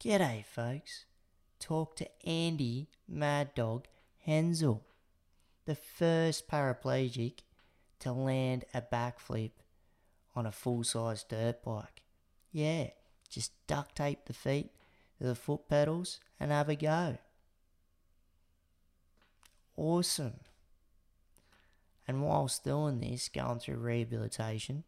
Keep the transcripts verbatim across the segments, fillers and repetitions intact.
G'day, folks. Talk to Andy Mad Dog Hensel, the first paraplegic to land a backflip on a full-size dirt bike. Yeah, just duct tape the feet to the foot pedals and have a go. Awesome. And whilst doing this, going through rehabilitation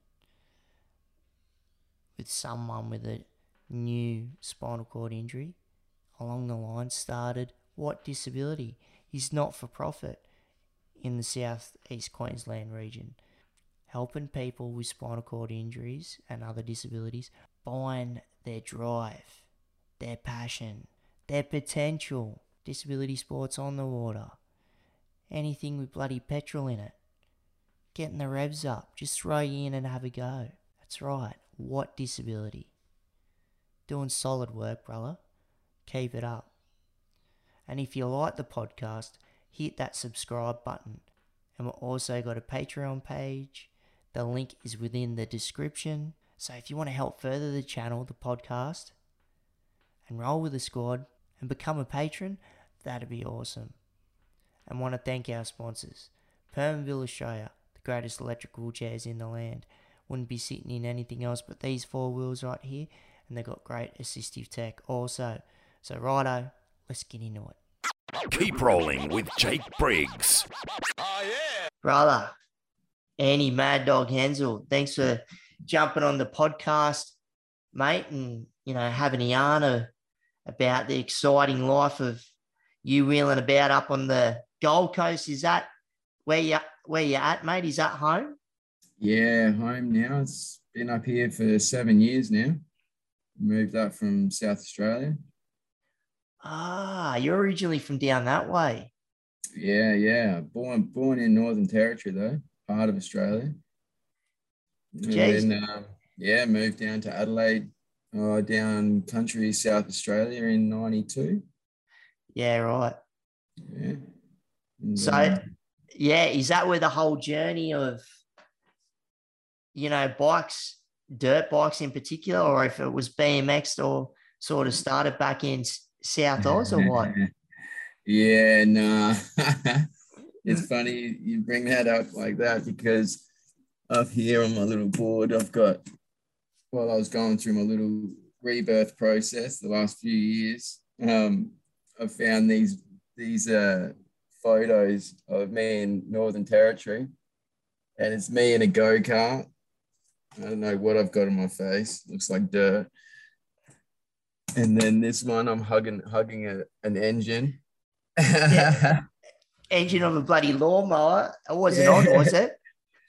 with someone with a new spinal cord injury, along the line started What Disability. He's not for profit in the South East Queensland region, helping people with spinal cord injuries and other disabilities find their drive, their passion, their potential. Disability sports on the water, anything with bloody petrol in it, getting the revs up, just throw you in and have a go. That's right, What Disability. Doing solid work, brother. Keep it up. And if you like the podcast, hit that subscribe button. And we've also got a Patreon page. The link is within the description. So if you want to help further the channel, the podcast, and roll with the squad and become a patron, that'd be awesome. And want to thank our sponsors. Permanville Australia, the greatest electric wheelchairs in the land. Wouldn't be sitting in anything else but these four wheels right here. And they've got great assistive tech also. So righto, let's get into it. Keep rolling with Jake Briggs. Oh, yeah. Brother, Andy Mad Dog Hensel, thanks for jumping on the podcast, mate, and, you know, having a yarn of, about the exciting life of you wheeling about up on the Gold Coast. Is that where you where you at, mate? Is that home? Yeah, home now. It's been up here for seven years now. Moved up from South Australia. Ah, you're originally from down that way. Yeah, yeah. Born born in Northern Territory, though, part of Australia. Jeez. And then, um, yeah, moved down to Adelaide, uh, down country South Australia in ninety-two. Yeah, right. Yeah. And, so, um, yeah, is that where the whole journey of, you know, bikes, dirt bikes in particular, or if it was B M X or sort of started back in South Oz or what? Yeah, no. It's funny you bring that up like that because up here on my little board, I've got, while I was going through my little rebirth process the last few years, um, I found these these uh, photos of me in Northern Territory, and it's me in a go-kart. I don't know what I've got on my face. Looks like dirt. And then this one, I'm hugging hugging a, an engine. Yeah. Engine of a bloody lawnmower. It wasn't Yeah. on, was it?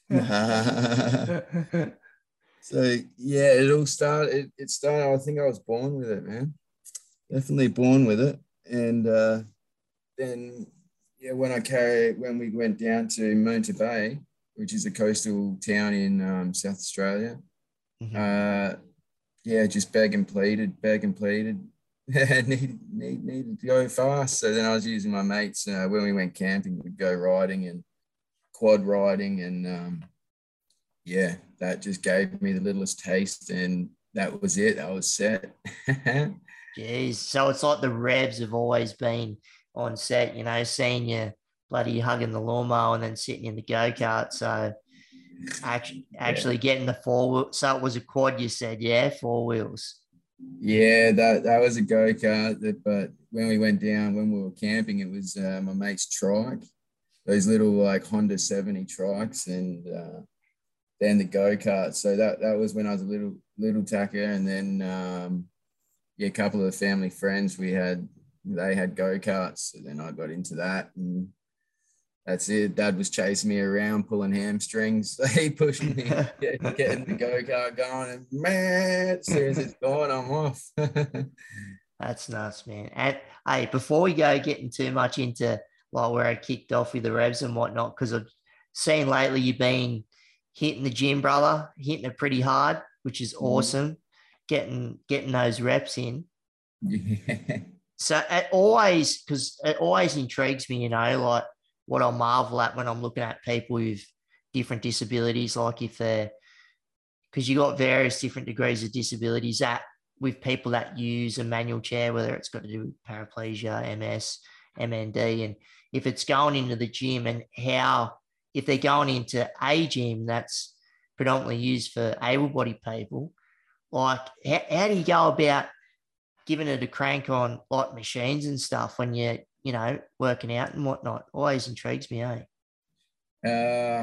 Nah. So yeah, it all started. It, it started. I think I was born with it, man. Definitely born with it. And uh, then yeah, when I carry when we went down to Moonta Bay, which is a coastal town in um, South Australia. Mm-hmm. Uh, yeah, just beg and pleaded, beg and pleaded. needed, need, needed to go fast. So then I was using my mates uh, when we went camping, we'd go riding and quad riding. And um, yeah, that just gave me the littlest taste. And that was it. I was set. Jeez. So it's like the revs have always been on set, you know, seeing you bloody hugging the lawnmower and then sitting in the go-kart. So actually, actually yeah. getting the four wheel. So it was a quad, you said, yeah, four wheels. Yeah, that, that was a go-kart. But when we went down, when we were camping, it was uh, my mate's trike, those little like Honda seventy trikes, and uh, then the go-kart. So that, that was when I was a little, little tacker. And then, um, yeah, a couple of the family friends we had, they had go-karts. So then I got into that, and that's it. Dad was chasing me around, pulling hamstrings. So he pushed me, getting, getting the go-kart going, and man, as soon as it's gone, I'm off. That's nuts, man. And hey, before we go getting too much into like where I kicked off with the revs and whatnot, because I've seen lately you've been hitting the gym, brother, hitting it pretty hard, which is awesome. Mm. Getting getting those reps in. Yeah. So it always, because it always intrigues me, you know, like what I marvel at when I'm looking at people with different disabilities, like if they're, because you got various different degrees of disabilities at with people that use a manual chair, whether it's got to do with paraplegia, M S, M N D, and if it's going into the gym and how, if they're going into a gym that's predominantly used for able-bodied people, like how, how do you go about giving it a crank on like machines and stuff when you're, you know, working out and whatnot? Always intrigues me, eh? Uh,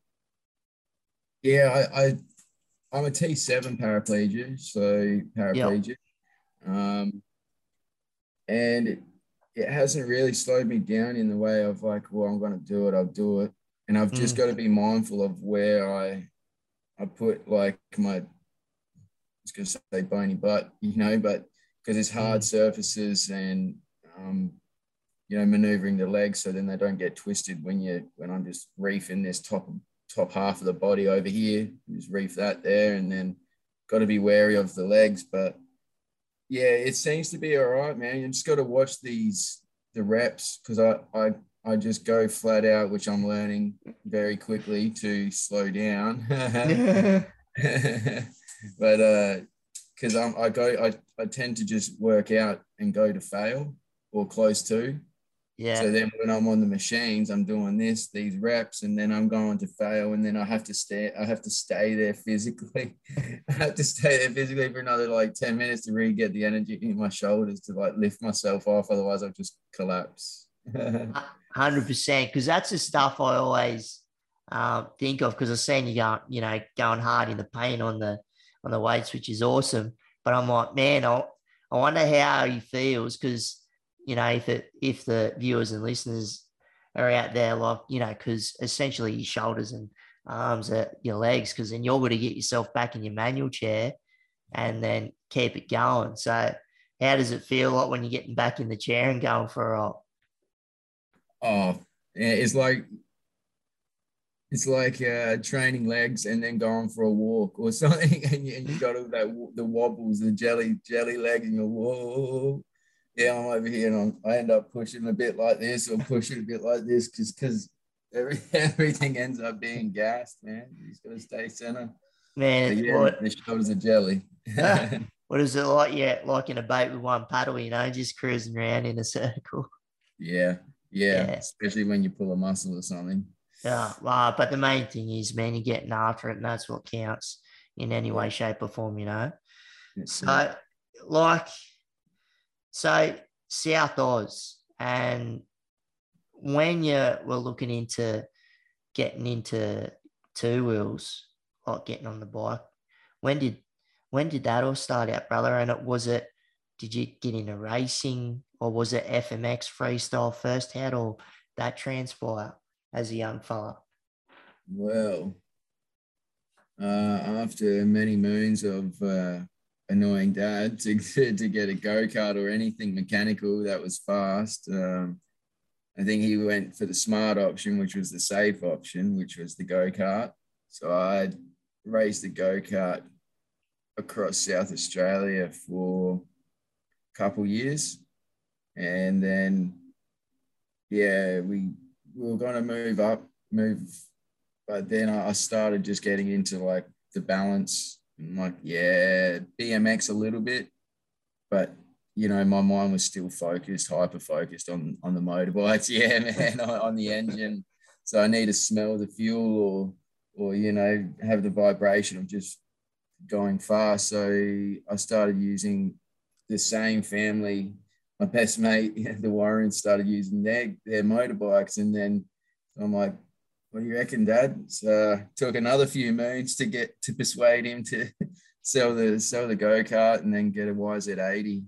yeah, I, I I'm a T seven paraplegia, so paraplegic. Yep. Um, and it, it hasn't really slowed me down in the way of like, well, I'm going to do it, I'll do it. And I've just mm. got to be mindful of where I I put like my, I was going to say bony butt, you know, but because it's hard mm. surfaces and, um, you know, maneuvering the legs so then they don't get twisted when you when I'm just reefing this top top half of the body over here, just reef that there, and then got to be wary of the legs. But yeah, it seems to be all right, man. You just got to watch these the reps because I I I just go flat out, which I'm learning very quickly to slow down. But uh, because I'm I go I I tend to just work out and go to fail or close to. Yeah. So then when I'm on the machines, I'm doing this, these reps, and then I'm going to fail, and then I have to stay, I have to stay there physically. I have to stay there physically for another like ten minutes to really get the energy in my shoulders to like lift myself off. Otherwise I'll just collapse. one hundred percent. Because that's the stuff I always uh, think of, because I've seen you go, you know, going hard in the paint on the on the weights, which is awesome. But I'm like, man, I, I wonder how he feels, because you know, if it, if the viewers and listeners are out there, like, you know, because essentially your shoulders and arms are your legs, because then you're going to get yourself back in your manual chair and then keep it going. So how does it feel like when you're getting back in the chair and going for a roll? Oh, yeah, it's like, it's like uh, training legs and then going for a walk or something, and you, and you got all that, the wobbles, the jelly, jelly legs, and you're, whoa. Yeah, I'm over here and I'm, I end up pushing a bit like this or pushing a bit like this because because every, everything ends up being gassed, man. You just got to stay center. Man, but yeah, what, the shoulders are jelly. What is it like? Yeah, like in a boat with one paddle, you know, just cruising around in a circle. Yeah, yeah, yeah. Especially when you pull a muscle or something. Yeah, uh, but the main thing is, man, you're getting after it, and that's what counts in any way, shape, or form, you know. That's so, it. like... So South Oz, and when you were looking into getting into two wheels, like getting on the bike, when did when did that all start out, brother? And it was it, did you get into racing, or was it F M X freestyle first? How did all that transpire as a young fella? Well, uh, after many moons of uh, annoying dad to, to get a go-kart or anything mechanical that was fast. Um, I think he went for the smart option, which was the safe option, which was the go-kart. So I raced the go-kart across South Australia for a couple years. And then, yeah, we, we were going to move up, move. But then I started just getting into like the balance. I'm like, yeah, B M X a little bit, but you know, my mind was still focused, hyper focused on on the motorbikes. Yeah, man, on, on the engine. So I need to smell the fuel, or or you know, have the vibration of just going fast. So I started using the same family. My best mate, the Warrens, started using their their motorbikes, and then I'm like, what do you reckon, Dad? So took another few moons to get to persuade him to sell the sell the go-kart and then get a Y Z eighty.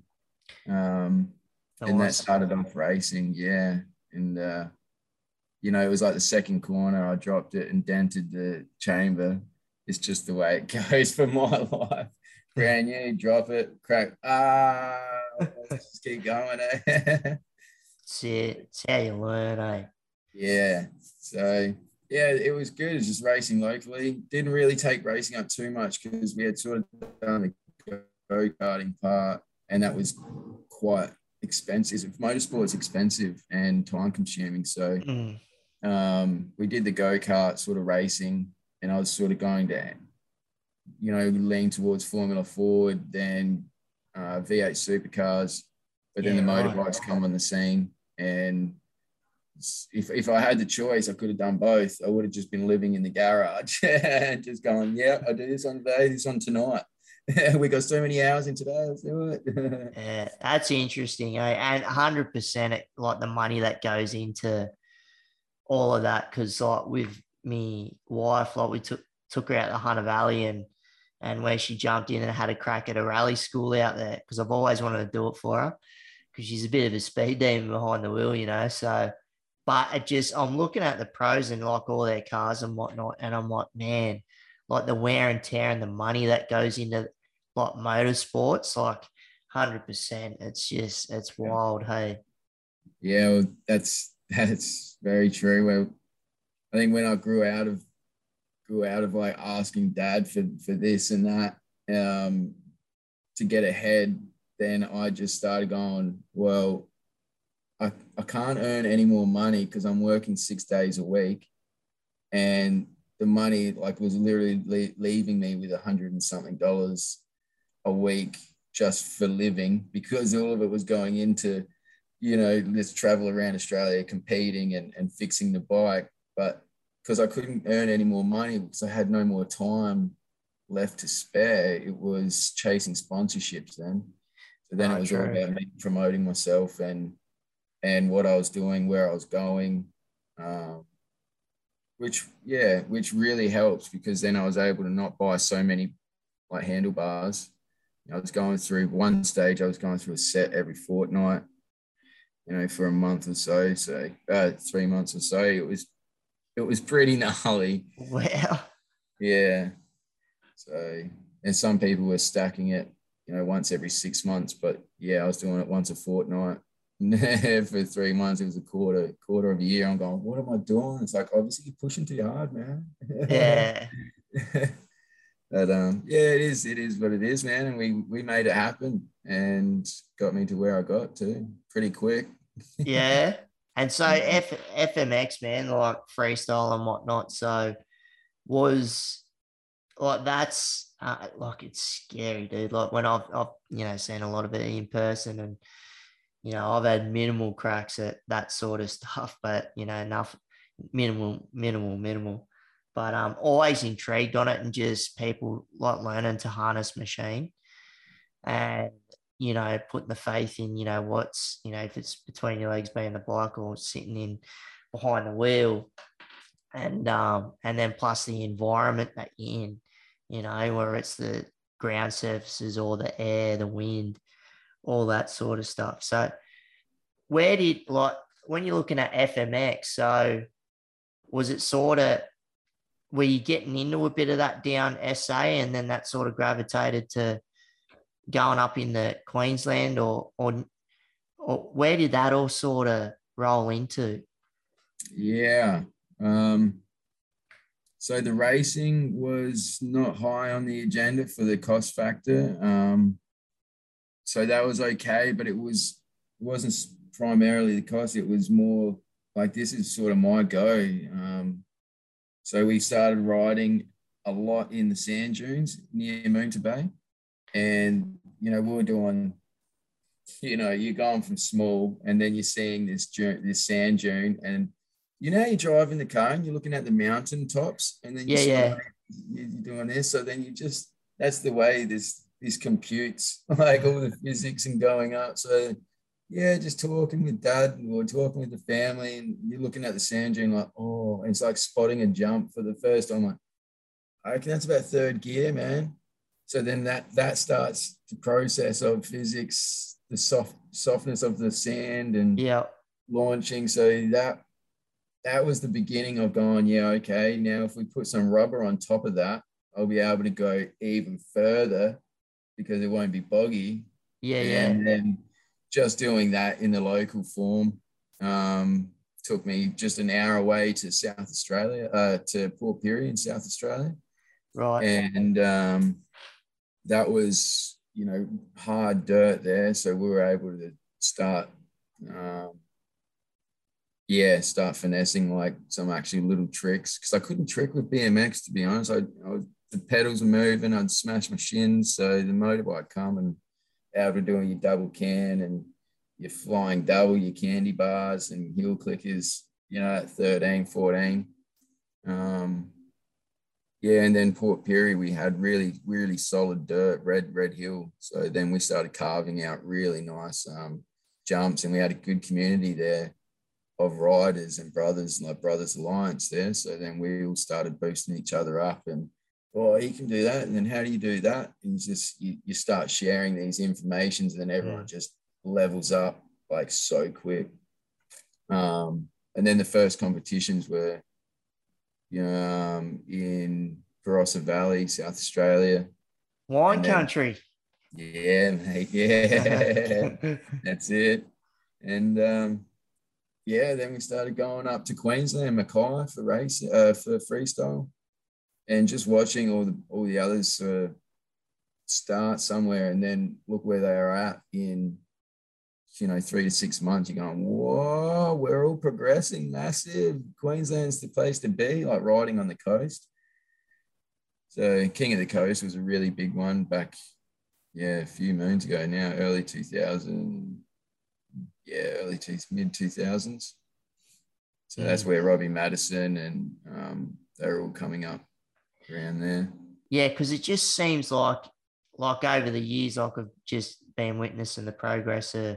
Um, oh, and that started off racing, yeah. And uh, you know, it was like the second corner, I dropped it and dented the chamber. It's just the way it goes for my life. Brand new, drop it, crack. Ah, let's just keep going. Eh? That's it. It's how you learn, eh? Yeah. So yeah, it was good. It's just racing locally. Didn't really take racing up too much because we had sort of done the go-karting part, and that was quite expensive. Motorsport's expensive and time-consuming. So mm. um, we did the go-kart sort of racing, and I was sort of going to, you know, lean towards Formula Ford, then uh, V eight supercars, but then Yeah, the right. motorbikes come on the scene. And if, if I had the choice, I could have done both. I would have just been living in the garage and just going, yeah, I do this on today, this on tonight. We got so many hours in today, let's do it. Yeah, that's interesting. Eh? And one hundred percent it, like the money that goes into all of that. Because like with me wife, like we took took her out to Hunter Valley and and where she jumped in and had a crack at a rally school out there because I've always wanted to do it for her because she's a bit of a speed demon behind the wheel, you know. So, but it just, I'm looking at the pros and like all their cars and whatnot, and I'm like, man, like the wear and tear and the money that goes into like motorsports, like one hundred percent. It's just, it's wild, hey. Yeah, well, that's that's very true. Well, I think when I grew out of grew out of like asking dad for for this and that um, to get ahead, then I just started going, well, I, I can't earn any more money because I'm working six days a week, and the money like was literally le- leaving me with a hundred and something dollars a week just for living because all of it was going into, you know, this travel around Australia competing and, and fixing the bike. But because I couldn't earn any more money because I had no more time left to spare, it was chasing sponsorships then. So then Oh, it was all true. about me promoting myself and and what I was doing, where I was going, um, which, yeah, which really helps because then I was able to not buy so many like handlebars. I was going through one stage, I was going through a set every fortnight, you know, for a month or so. So uh, three months or so, it was, it was pretty gnarly. Wow. Yeah. So, and some people were stacking it, you know, once every six months, but yeah, I was doing it once a fortnight. For three months, it was a quarter, quarter of a year. I'm going, what am I doing? It's like, obviously you're pushing too hard, man. Yeah. But um, yeah, it is, it is what it is, man. And we we made it happen and got me to where I got to pretty quick. Yeah. And so F, FMX, man, like freestyle and whatnot. So was like, that's uh, like, it's scary, dude. Like when I've, I've, you know, seen a lot of it in person and, you know, I've had minimal cracks at that sort of stuff, but, you know, enough, minimal, minimal, minimal. But um, always intrigued on it and just people like learning to harness machine and, you know, putting the faith in, you know, what's, you know, if it's between your legs being the bike or sitting in behind the wheel and, um, and then plus the environment that you're in, you know, where it's the ground surfaces or the air, the wind, all that sort of stuff. So where did, like, when you're looking at F M X, so was it sort of, were you getting into a bit of that down S A and then that sort of gravitated to going up in the Queensland or, or, or where did that all sort of roll into? Yeah. Um, so the racing was not high on the agenda for the cost factor. Um, so that was okay, but it was, it wasn't primarily the cost. It was more like, this is sort of my go. Um, so we started riding a lot in the sand dunes near Moonta Bay. And, you know, we were doing, you know, you're going from small and then you're seeing this this sand dune. And, you know, you drive in the car and you're looking at the mountain tops and then you Yeah, sort yeah. of, you're doing this. So then you just, that's the way this, this computes, like all the physics and going up. So, yeah, just talking with dad or talking with the family and you're looking at the sand dune like, oh, it's like spotting a jump for the first time. Like, I reckon that's about third gear, man. So then that that starts the process of physics, the soft softness of the sand and Yeah. launching. So that that was the beginning of going, yeah, okay, now if we put some rubber on top of that, I'll be able to go even further because it won't be boggy. Yeah, yeah. And then just doing that in the local form um, took me just an hour away to South Australia, uh, to Port Pirie in South Australia. Right. And um, that was, you know, hard dirt there. So we were able to start, um, yeah, start finessing like some actually little tricks because I couldn't trick with B M X, to be honest. I, I was, the pedals were moving, I'd smash my shins. So the motorbike come and after doing your double can and your flying double, your candy bars and heel clickers, you know, at thirteen, fourteen. Um, yeah, and then Port Pirie, we had really, really solid dirt, red, red hill. So then we started carving out really nice um, jumps, and we had a good community there of riders and brothers, like Brothers Alliance there. So then we all started boosting each other up and, oh, you can do that. And then how do you do that? And you just, you, you start sharing these informations, and then everyone just levels up like so quick. Um, and then the first competitions were, you know, um, in Barossa Valley, South Australia. Wine then, country. Yeah, mate. Yeah, that's it. And um, yeah, then we started going up to Queensland, Mackay for race uh, for freestyle, and just watching all the all the others uh, start somewhere, and then look where they are at in, you know, three to six months. You're going, whoa, we're all progressing massive. Queensland's the place to be, like riding on the coast. So King of the Coast was a really big one back, yeah, a few moons ago now, early two thousand, yeah, early two, mid two thousands. So mm. that's where Robbie Madison and um, they're all coming up around there. Yeah, because it just seems like, like over the years, like I've just been witnessing the progress of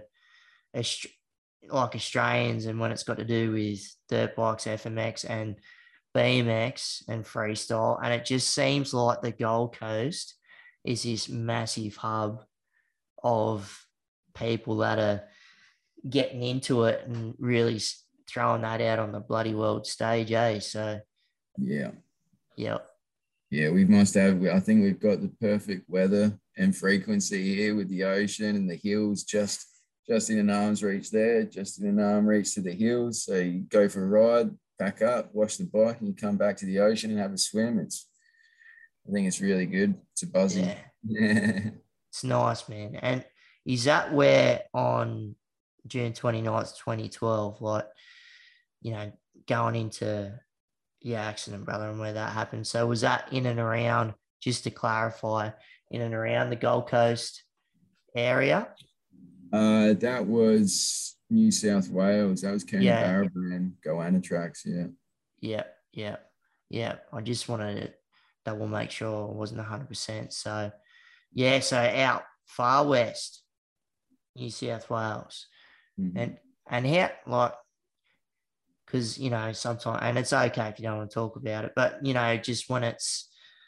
like Australians, and when it's got to do with dirt bikes, F M X and B M X and freestyle. And it just seems like the Gold Coast is this massive hub of people that are getting into it and really throwing that out on the bloody world stage, eh? So, yeah. Yeah. Yeah, we must have, I think we've got the perfect weather and frequency here with the ocean and the hills just just in an arm's reach there, just in an arm reach to the hills. So you go for a ride, pack up, wash the bike, and you come back to the ocean and have a swim. It's, I think it's really good. It's a buzzing. Yeah. It's nice, man. And is that where on June twenty-ninth, twenty twelve, like, you know, going into your accident, brother, and where that happened? So was that in and around, just to clarify, in and around the Gold Coast area? Uh, that was New South Wales. That was Coonabarabran and Goanna tracks. Yeah. Yeah. Yeah. Yeah. I just wanted to double make sure I wasn't one hundred percent. So, yeah. So out far west, New South Wales. Mm-hmm. And, and how, like, because, you know, sometimes, and it's okay if you don't want to talk about it, but, you know, just when it's,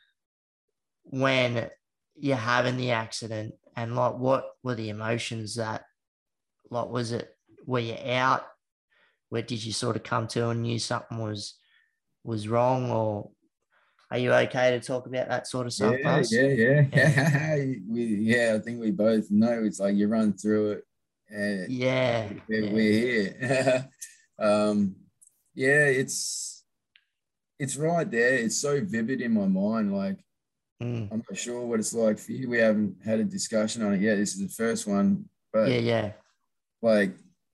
when you're having the accident, and like, what were the emotions that, like, was it, were you out? Where did you sort of come to and knew something was, was wrong? Or are you okay to talk about that sort of stuff? Yeah, yeah, yeah, yeah. we, yeah, I think we both know it's like you run through it. And yeah, we're, yeah. we're here. um, yeah, it's, it's right there. It's so vivid in my mind. Like, Mm. I'm not sure what it's like for you. We haven't had a discussion on it yet. This is the first one. But yeah, yeah. Like,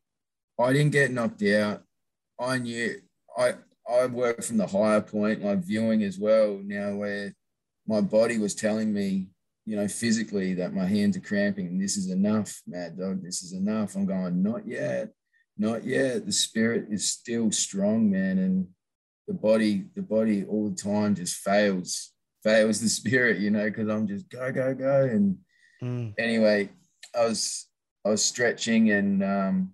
I didn't get knocked out. I knew I I work from the higher point, like viewing as well now, where my body was telling me, you know, physically that my hands are cramping and this is enough, mad dog. This is enough. I'm going, not yet, not yet. The spirit is still strong, man, and the body, the body all the time just fails. fails the spirit, you know, because I'm just go, go, go. And mm. anyway, I was I was stretching, and um,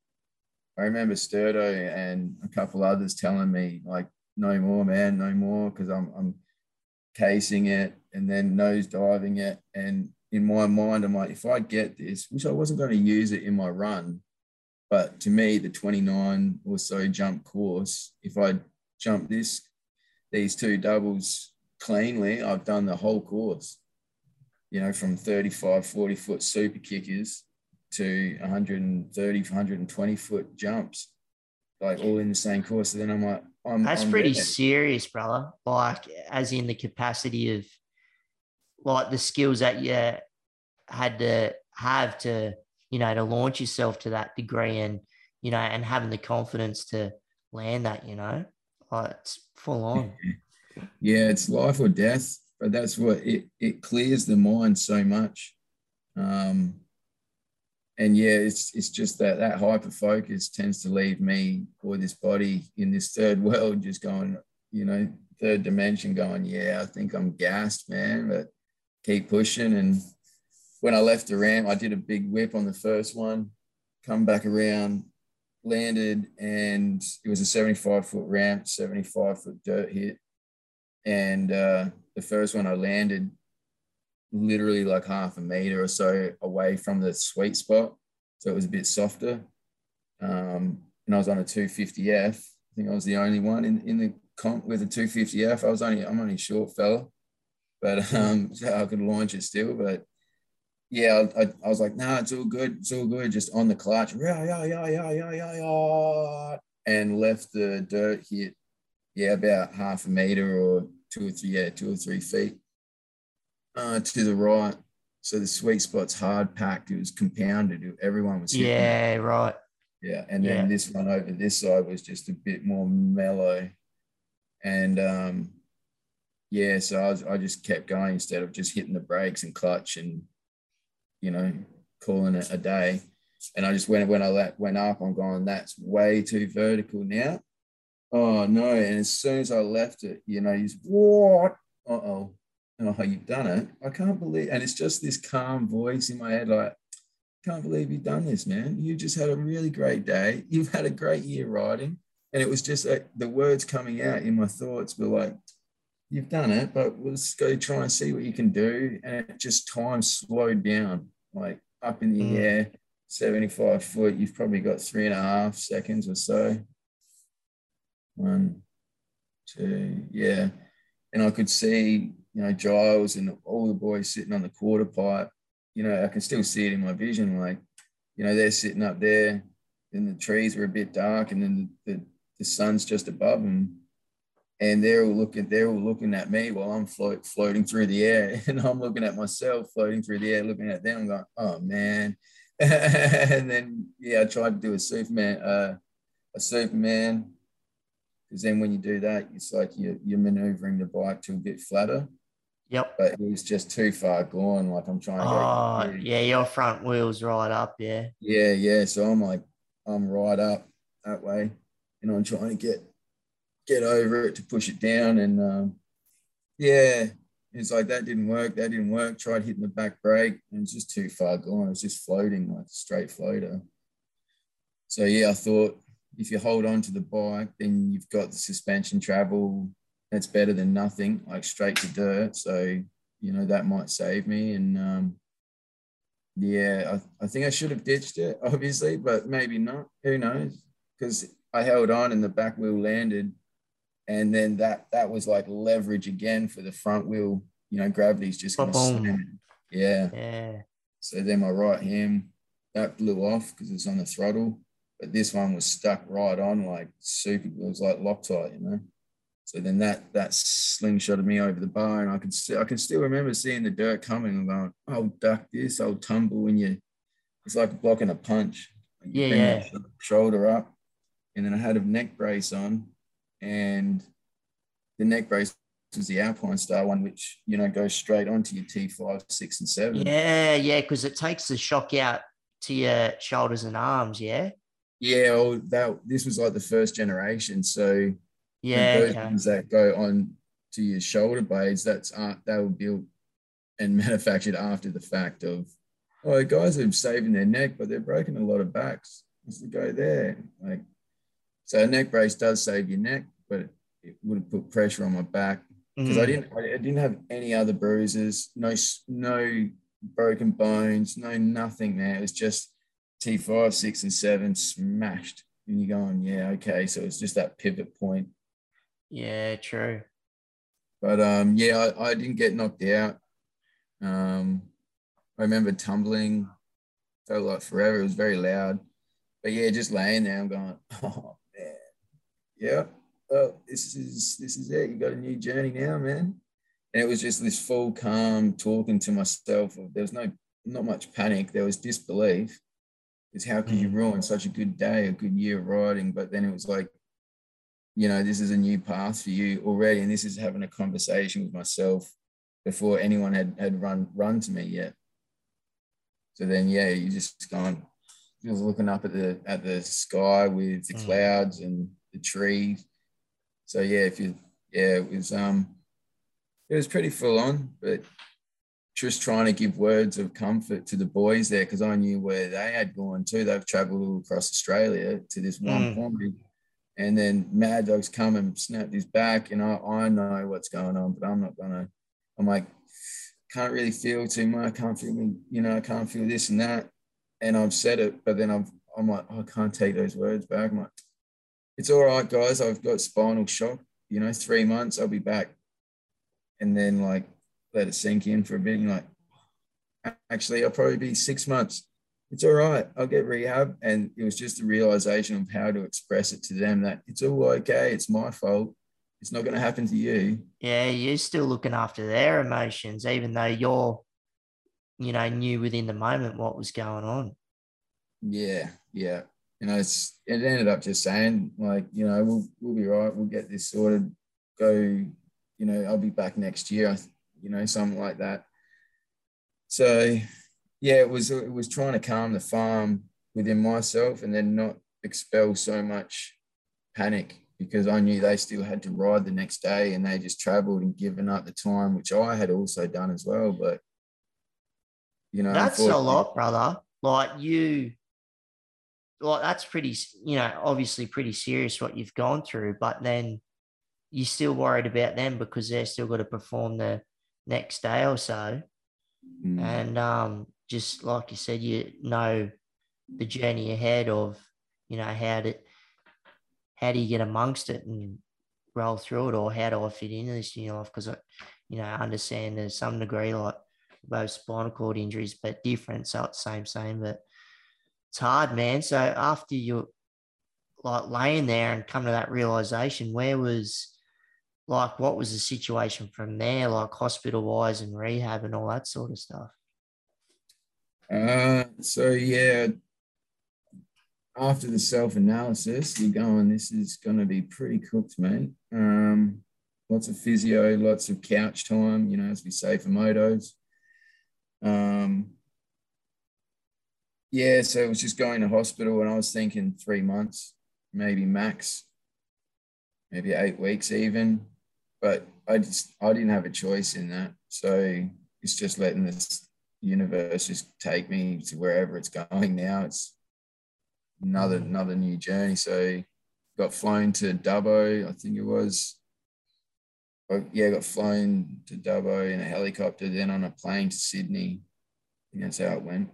I remember Sturdo and a couple others telling me, like, no more, man, no more, because I'm I'm casing it and then nose diving it. And in my mind, I'm like, if I get this, which I wasn't going to use it in my run, but to me, the twenty-nine or so jump course, if I jump this, these two doubles cleanly, I've done the whole course, you know, from thirty-five, forty foot super kickers to one thirty, one twenty foot jumps, like all in the same course. So then I'm like, I'm that's I'm pretty there. serious, brother. Like, as in the capacity of, like, the skills that you had to have to, you know, to launch yourself to that degree, and, you know, and having the confidence to land that, you know, like, it's full on. Yeah, it's life or death, but that's what it, it clears the mind so much. Um, and yeah, it's it's just that that hyper focus tends to leave me or this body in this third world, just going, you know, third dimension, going, yeah, I think I'm gassed, man, but keep pushing. And when I left the ramp, I did a big whip on the first one, come back around, landed, and it was a seventy-five foot ramp, seventy-five foot dirt hit. And uh, the first one I landed literally like half a meter or so away from the sweet spot. So it was a bit softer. Um, and I was on a two fifty F. I think I was the only one in, in the comp with a two fifty F. I was only, I'm only a short fella, but um, so I could launch it still. But yeah, I, I was like, nah, it's all good. It's all good. Just on the clutch. Yeah, yeah, yeah, yeah, yeah, yeah, yeah. And left the dirt hit, yeah, about half a meter or two or three, yeah, two or three feet uh, to the right. So the sweet spot's hard packed. It was compounded. Everyone was hitting it. Yeah, right. Yeah. And Yeah. then this one over this side was just a bit more mellow. And um, yeah, so I, was, I just kept going instead of just hitting the brakes and clutch and, you know, calling it a day. And I just went, when I let, went up, I'm going, that's way too vertical now. Oh, no. And as soon as I left it, you know, he's, what? Uh-oh. Oh, you've done it. I can't believe, and it's just this calm voice in my head, like, can't believe you've done this, man. You just had a really great day. You've had a great year riding. And it was just like the words coming out in my thoughts were like, you've done it, but let's go try and see what you can do. And it just time slowed down, like up in the Mm. air, seventy-five foot. You've probably got three and a half seconds or so. One, two, yeah. And I could see, you know, Giles and all the boys sitting on the quarter pipe. You know, I can still see it in my vision. Like, you know, they're sitting up there, and the trees were a bit dark, and then the, the, the sun's just above them. And they're all looking, they're all looking at me while I'm float, floating through the air. And I'm looking at myself floating through the air, looking at them, going, oh, man. And then, yeah, I tried to do a Superman, uh, a Superman. Because then when you do that, it's like you're, you're maneuvering the bike to a bit flatter. Yep. But it was just too far gone. Like I'm trying to Oh, go. yeah, your front wheel's right up, yeah. Yeah, yeah. So I'm like, I'm right up that way. And I'm trying to get get over it to push it down. And um, yeah, it's like that didn't work. That didn't work. Tried hitting the back brake and it's just too far gone. It's just floating like a straight floater. So yeah, I thought if you hold on to the bike, then you've got the suspension travel. That's better than nothing, like straight to dirt. So, you know, that might save me. And um, yeah, I, I think I should have ditched it, obviously, but maybe not. Who knows? Because I held on and the back wheel landed. And then that that was like leverage again for the front wheel. You know, gravity's just going to slam. Yeah. Yeah. So then my right hand, that blew off because it was on the throttle. But this one was stuck right on, like super. It was like Loctite, you know. So then that that slingshotted me over the bar, and I could still I can still remember seeing the dirt coming and going, "I'll duck this, I'll tumble." When you, it's like blocking a punch. You Yeah, bring yeah. that shoulder up, and then I had a neck brace on, and the neck brace was the Alpine Star one, which you know goes straight onto your T five, six, and seven. Yeah, yeah, because it takes the shock out to your shoulders and arms. Yeah. Yeah, well, that this was like the first generation. So yeah, those okay. ones that go on to your shoulder blades, that's uh, they were built and manufactured after the fact of, oh, guys are saving their neck, but they're breaking a lot of backs. What's the go there? Like, so a neck brace does save your neck, but it would have put pressure on my back because Mm. I didn't I didn't have any other bruises, no no broken bones, no nothing there. It was just T five, six, and seven smashed. And you're going, yeah, okay. So it's just that pivot point. Yeah, true. But um, yeah, I, I didn't get knocked out. Um, I remember tumbling, felt like forever. It was very loud. But yeah, just laying there, I'm going, oh man, yeah. Well, this is this is it. You got a new journey now, man. And it was just this full calm talking to myself. There was no not much panic. There was disbelief. Is how could you ruin such a good day, a good year of riding? But then it was like, you know, this is a new path for you already, and this is having a conversation with myself before anyone had had run run to me yet. So then, yeah, you just gone, I was looking up at the at the sky with the Mm. clouds and the trees. So yeah, if you yeah, it was um it was pretty full on, but just trying to give words of comfort to the boys there because I knew where they had gone too. They've travelled all across Australia to this one Mm. point. And then Mad Dog's come and snapped his back, and I, I know what's going on, but I'm not gonna. I'm like, can't really feel too much. I can't feel me, you know, I can't feel this and that. And I've said it, but then I've, I'm like, oh, I can't take those words back. I'm like, it's all right, guys. I've got spinal shock. You know, three months, I'll be back. And then like let it sink in for a bit. And you're like, actually, I'll probably be six months. It's all right. I'll get rehab. And it was just a realization of how to express it to them that it's all okay. It's my fault. It's not going to happen to you. Yeah, you're still looking after their emotions, even though you're, you know, knew within the moment what was going on. Yeah, yeah. You know, it's it ended up just saying like, you know, we'll we'll be right. We'll get this sorted. Go, you know, I'll be back next year. You know, something like that. So, yeah, it was it was trying to calm the farm within myself and then not expel so much panic because I knew they still had to ride the next day and they just travelled and given up the time, which I had also done as well. But you know, That's a unfortunately, lot, brother. Like you, like that's pretty, you know, obviously pretty serious what you've gone through, but then you're still worried about them because they're still got to perform the next day or so. mm, And um, just like you said, you know the journey ahead of, you know, how to how do you get amongst it and roll through it, or how do I fit into this new life? Because I, you know, I understand there's some degree like both spinal cord injuries, but different. So it's same, same, but it's hard, man. So after you're like laying there and come to that realization, where was like, what was the situation from there, like hospital wise and rehab and all that sort of stuff? uh, so yeah, after the self-analysis, you're going, this is going to be pretty cooked, mate. Um, lots of physio, lots of couch time, you know, as we say for motos. Um, yeah, so it was just going to hospital and I was thinking three months, maybe max, maybe eight weeks even. But I just, I didn't have a choice in that. So it's just letting this universe just take me to wherever it's going now. It's another Mm. another new journey. So got flown to Dubbo, I think it was. Oh, yeah, got flown to Dubbo in a helicopter, then on a plane to Sydney. I think that's how it went.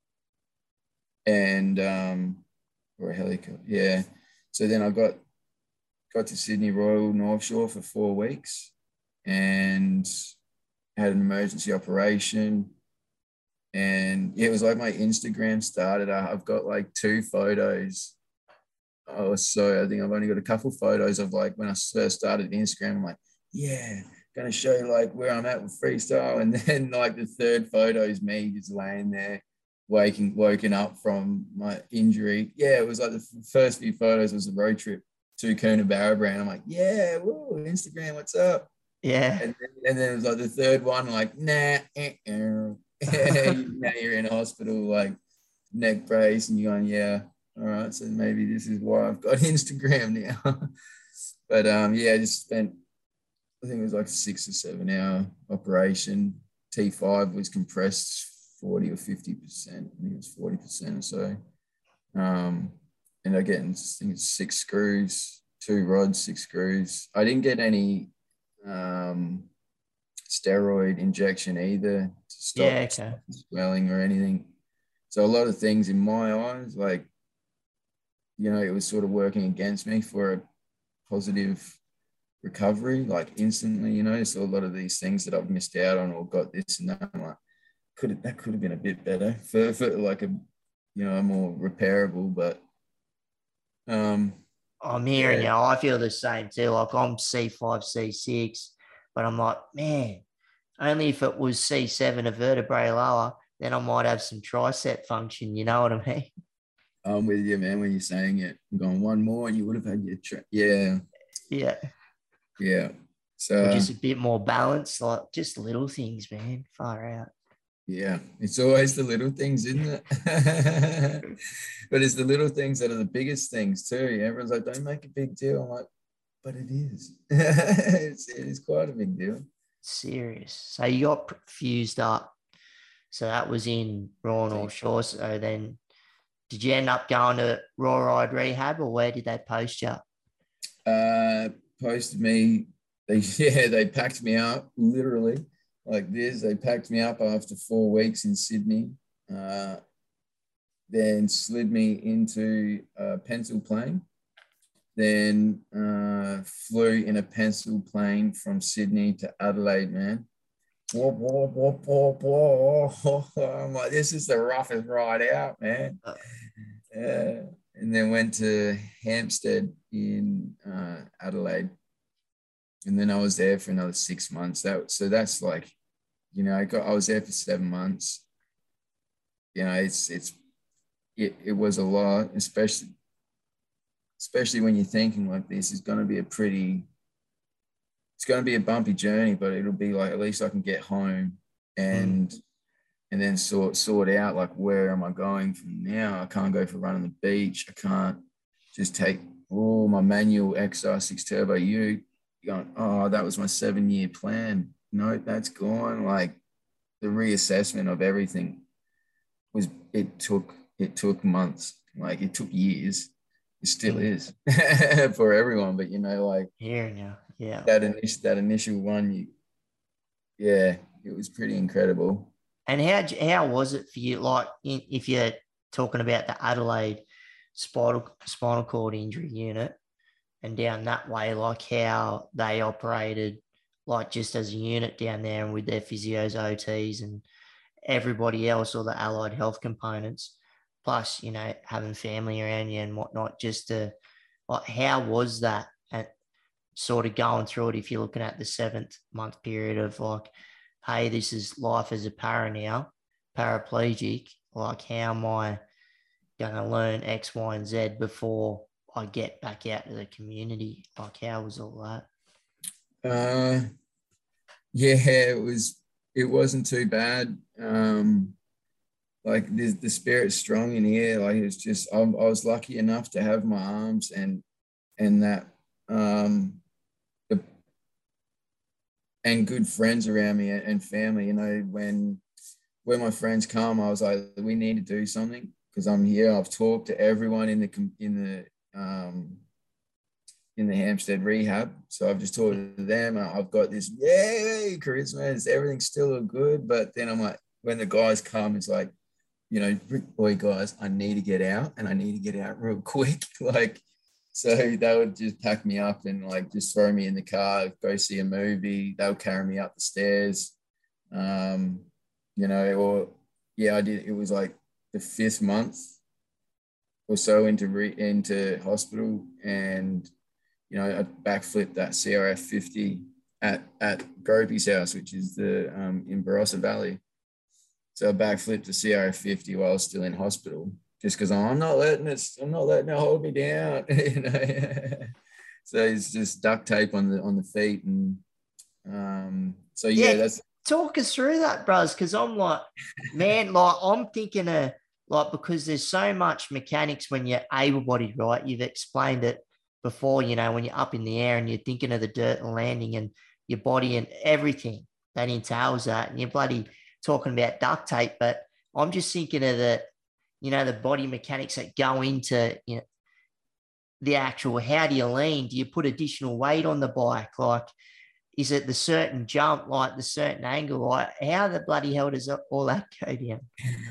And um, or a helicopter, yeah. So then I got got to Sydney Royal North Shore for four weeks and had an emergency operation. And yeah, it was like my Instagram started. I've got like two photos. Oh, so I think I've only got a couple photos of like when I first started Instagram. I'm like, yeah, gonna show you like where I'm at with freestyle. And then like the third photo is me just laying there, waking, woken up from my injury. Yeah, it was like the first few photos was a road trip to Coonabarabran. I'm like, yeah, whoa, Instagram, what's up? Yeah. And then, and then it was like the third one, like, nah, eh, eh. Now you're in hospital, like neck brace, and you're going, yeah, all right, so maybe this is why I've got Instagram now. But um, yeah, I just spent, I think it was like a six or seven hour operation. T five was compressed forty or fifty percent. I think it was forty percent or so. Um, and I get, I think it's six screws, two rods, six screws. I didn't get any um, steroid injection either to stop, Yeah. Okay. stop swelling or anything. So a lot of things in my eyes, like, you know, it was sort of working against me for a positive recovery, like instantly, you know. So a lot of these things that I've missed out on or got this and that, I'm like, could have, that could have been a bit better for, for like a, you know, more repairable, but um, I'm hearing yeah, you. I feel the same too. Like I'm C five, C six, but I'm like, man, only if it was C seven, a vertebrae lower, then I might have some tricep function. You know what I mean? I'm with you, man. When you're saying it, I'm going one more, and you would have had your, tra- yeah, Yeah. yeah. Or So just a bit more balance, like just little things, man. Far out. Yeah, it's always the little things, isn't it? But it's the little things that are the biggest things too. Everyone's like, don't make a big deal. I'm like, but it is. it's, it is quite a big deal. Serious. So you got fused up. So that was in Raw North Shore. So then did you end up going to Raw Ride Rehab, or where did they post you? Uh, posted me. They yeah, they packed me up literally like this. They packed me up after four weeks in Sydney. Uh, then slid me into a pencil plane. Then uh, flew in a pencil plane from Sydney to Adelaide, man. Whoa, whoa, whoa, whoa, whoa. I'm like, this is the roughest ride out, man. Yeah. And then went to Hampstead in uh, Adelaide. And then I was there for another six months. That So that's like, you know, I, got, I was there for seven months. You know, it's, it's, it, it was a lot, especially, especially when you're thinking like this is going to be a pretty, it's going to be a bumpy journey, but it'll be like, at least I can get home and, mm. and then sort, sort out like, where am I going from now? I can't go for a run on the beach. I can't just take, oh, my manual X R six Turbo U. Going, oh, that was my seven year plan. No, that's gone. Like the reassessment of everything was, it took, it took months. Like it took years. It still mm. is for everyone, but you know, like here now, yeah, that initial, that initial one, you, yeah, it was pretty incredible. And how how was it for you? Like, in, if you're talking about the Adelaide spinal spinal cord injury unit, and down that way, like how they operated, like just as a unit down there, and with their physios, O Ts, and everybody else, or the allied health components, plus you know having family around you and whatnot. Just to like, how was that? And sort of going through it, if you're looking at the seventh month period of like, hey, this is life as a para now, paraplegic. Like, how am I going to learn X, Y, and Z before I get back out to the community? Like, how was all that? Uh, yeah, it was. It wasn't too bad. Um, like the the spirit's strong in here. Like it's just, I, I was lucky enough to have my arms and and that um, the and good friends around me and family. You know, when when my friends come, I was like, we need to do something because I'm here. I've talked to everyone in the in the um, in the Hampstead rehab. So I've just talked to them. I've got this, yay, charisma. It's, everything's still good. But then I'm like, when the guys come, it's like, you know, boy, guys, I need to get out and I need to get out real quick. Like, so they would just pack me up and like just throw me in the car, go see a movie. They'll carry me up the stairs. Um, you know, or yeah, I did. It was like the fifth month or so into re, into hospital, and you know, I backflipped that C R F fifty at at Gropey's house, which is the um, in Barossa Valley. So I backflipped the C R F fifty while I was still in hospital, just because I'm not letting it, I'm not letting it hold me down. You know? So it's just duct tape on the on the feet, and um, so yeah, yeah, that's. Talk us through that, bros, because I'm like, man, like I'm thinking of like, because there's so much mechanics when you're able-bodied, right? You've explained it before, you know, when you're up in the air and you're thinking of the dirt and landing and your body and everything that entails that, and you're bloody talking about duct tape, but I'm just thinking of the, you know, the body mechanics that go into, you know, the actual, how do you lean? Do you put additional weight on the bike? Like, is it the certain jump, like the certain angle? Like, how the bloody hell does all that go down?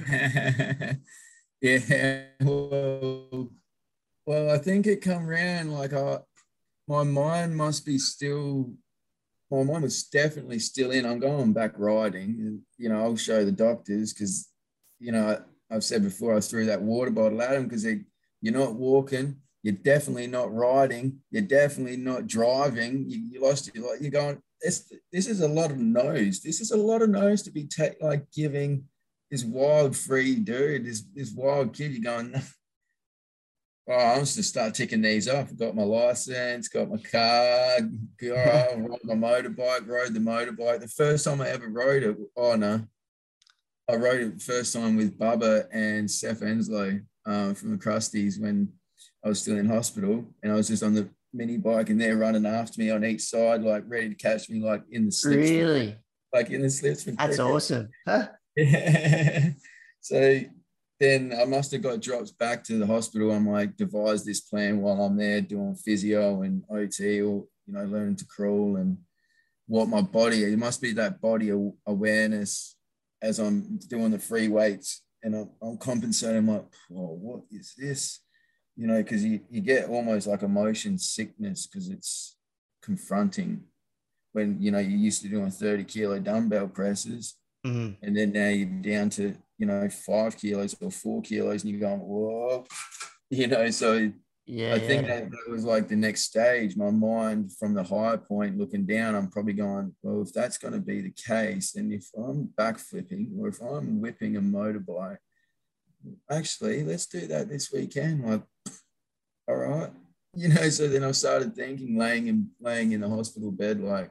Yeah, well, well, I think it come around like I, my mind must be still, my mind was definitely still in. I'm going back riding, and you know, I'll show the doctors because, you know, I've said before, I threw that water bottle at them because you're not walking. You're definitely not riding. You're definitely not driving. You, you lost your, like, you're going, this, this is a lot of no's. This is a lot of no's to be ta- like giving this wild free dude, this, this wild kid. You're going, oh, I'm just to start ticking these off. I've got my license, got my car, oh, rode my motorbike, rode the motorbike. The first time I ever rode it, oh no, I rode it first time with Bubba and Seth Enslow um, from the Crusties when I was still in hospital, and I was just on the mini bike, and they're running after me on each side, like ready to catch me, like in the slips, for, Really? like in the slips for That's cricket. awesome. Huh? Yeah. So then I must have got dropped back to the hospital. I'm like, devise this plan while I'm there doing physio and O T, or you know, learning to crawl and what my body. It must be that body awareness as I'm doing the free weights, and I'm, I'm compensating. I'm like, oh, what is this? You know, because you, you get almost like a motion sickness because it's confronting when, you know, you're used to doing thirty kilo dumbbell presses, Mm-hmm. and then now you're down to, you know, five kilos or four kilos and you're going, whoa, you know, so Yeah, I think yeah. that, that was like the next stage. My mind from the higher point looking down, I'm probably going, well, if that's going to be the case, then if I'm backflipping or if I'm whipping a motorbike, actually, let's do that this weekend. Like, all right. You know, so then I started thinking, laying in laying in the hospital bed, like,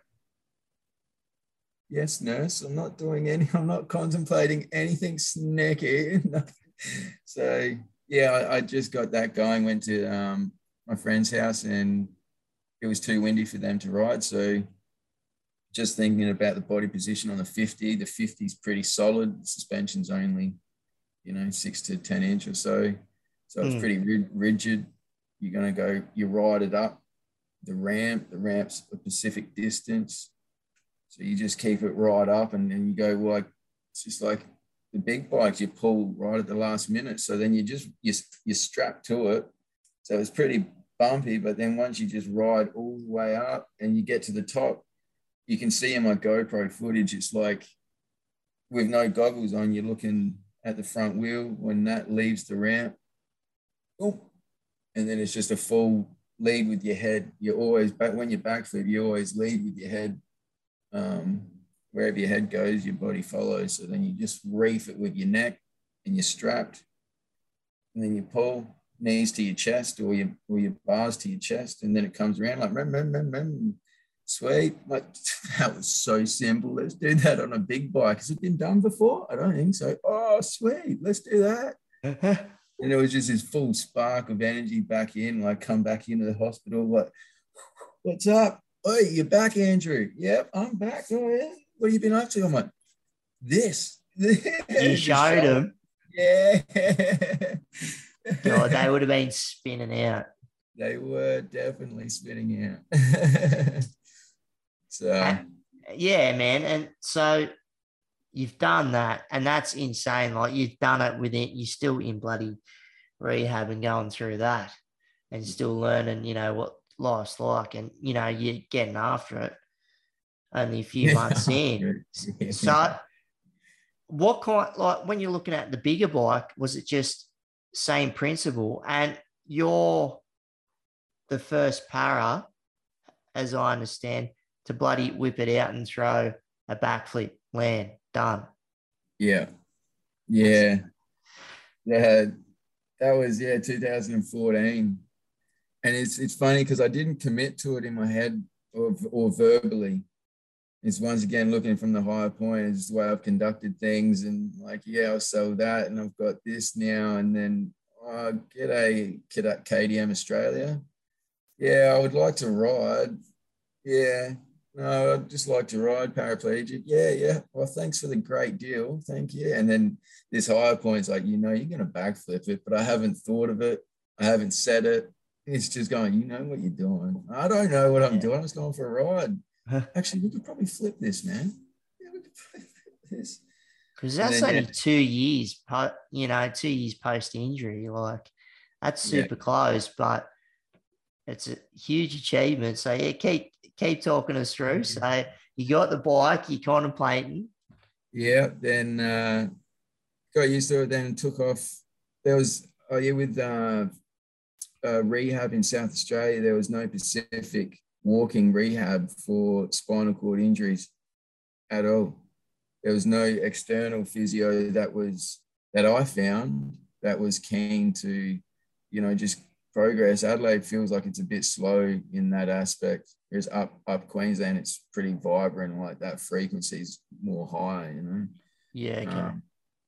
yes, nurse, I'm not doing any, I'm not contemplating anything snacky. So yeah, I, I just got that going, went to um, my friend's house, and it was too windy for them to ride. So just thinking about the body position on the fifty, the fifty is pretty solid. The suspension's only, you know, six to ten inch or so. So it's Mm. pretty rigid. You're going to go, you ride it up the ramp, the ramp's a Pacific distance. So you just keep it right up, and then you go, well, like, it's just like the big bikes, you pull right at the last minute. So then you just, you, you're strapped to it. So it's pretty bumpy, but then once you just ride all the way up and you get to the top, you can see in my GoPro footage, it's like with no goggles on, you're looking at the front wheel when that leaves the ramp. Oh, and then it's just a full lead with your head. You're always, but when you backflip, you always lead with your head. Um, wherever your head goes, your body follows. So then you just reef it with your neck and you're strapped. And then you pull knees to your chest, or your or your bars to your chest, and then it comes around like, rem, rem, rem, rem. Sweet. Like, that was so simple. Let's do that on a big bike. Has it been done before? I don't think so. Oh, sweet. Let's do that. And it was just this full spark of energy back in, like come back into the hospital. Like, what's up? Oh, you're back, Andrew. Yep, I'm back. Oh, yeah. What have you been up to? I'm like, this. You showed them. Yeah. God, they would have been spinning out. They were definitely spinning out. So, uh, yeah, man. And so you've done that, and that's insane. Like, you've done it with it. You're still in bloody rehab and going through that, and still learning, you know, what life's like, and, you know, you're getting after it only a few months in. So what kind, like, when you're looking at the bigger bike, was it just same principle? And you're the first para, as I understand, to bloody whip it out and throw a backflip, land, done. Yeah. Yeah. Yeah. That was, yeah, two thousand fourteen. And it's it's funny because I didn't commit to it in my head or, or verbally. It's once again looking from the higher point. It's the way I've conducted things, and like, yeah, I'll sell that, and I've got this now. And then, oh, g'day, K D M Australia. Yeah, I would like to ride. Yeah, no, I'd just like to ride, paraplegic. Yeah, yeah. Well, thanks for the great deal. Thank you. And then this higher point's like, you know, you're going to backflip it, but I haven't thought of it. I haven't said it. It's just going, you know what you're doing. I don't know what I'm Yeah. doing. I was going for a ride. Actually, we could probably flip this, man. Yeah, we could probably flip this. Because that's then, only yeah. two years, po- you know, two years post-injury. Like, that's super Yeah. close, but it's a huge achievement. So, yeah, keep keep talking us through. So you got the bike, you're contemplating. Yeah, then uh, got used to it, then took off. There was, oh yeah, with uh, uh, rehab in South Australia, there was no Pacific walking rehab for spinal cord injuries at all. There was no external physio that was, that I found, that was keen to, you know, just progress. Adelaide feels like it's a bit slow in that aspect. Whereas up up Queensland, it's pretty vibrant. Like, that frequency is more high, you know. Yeah, okay. Um,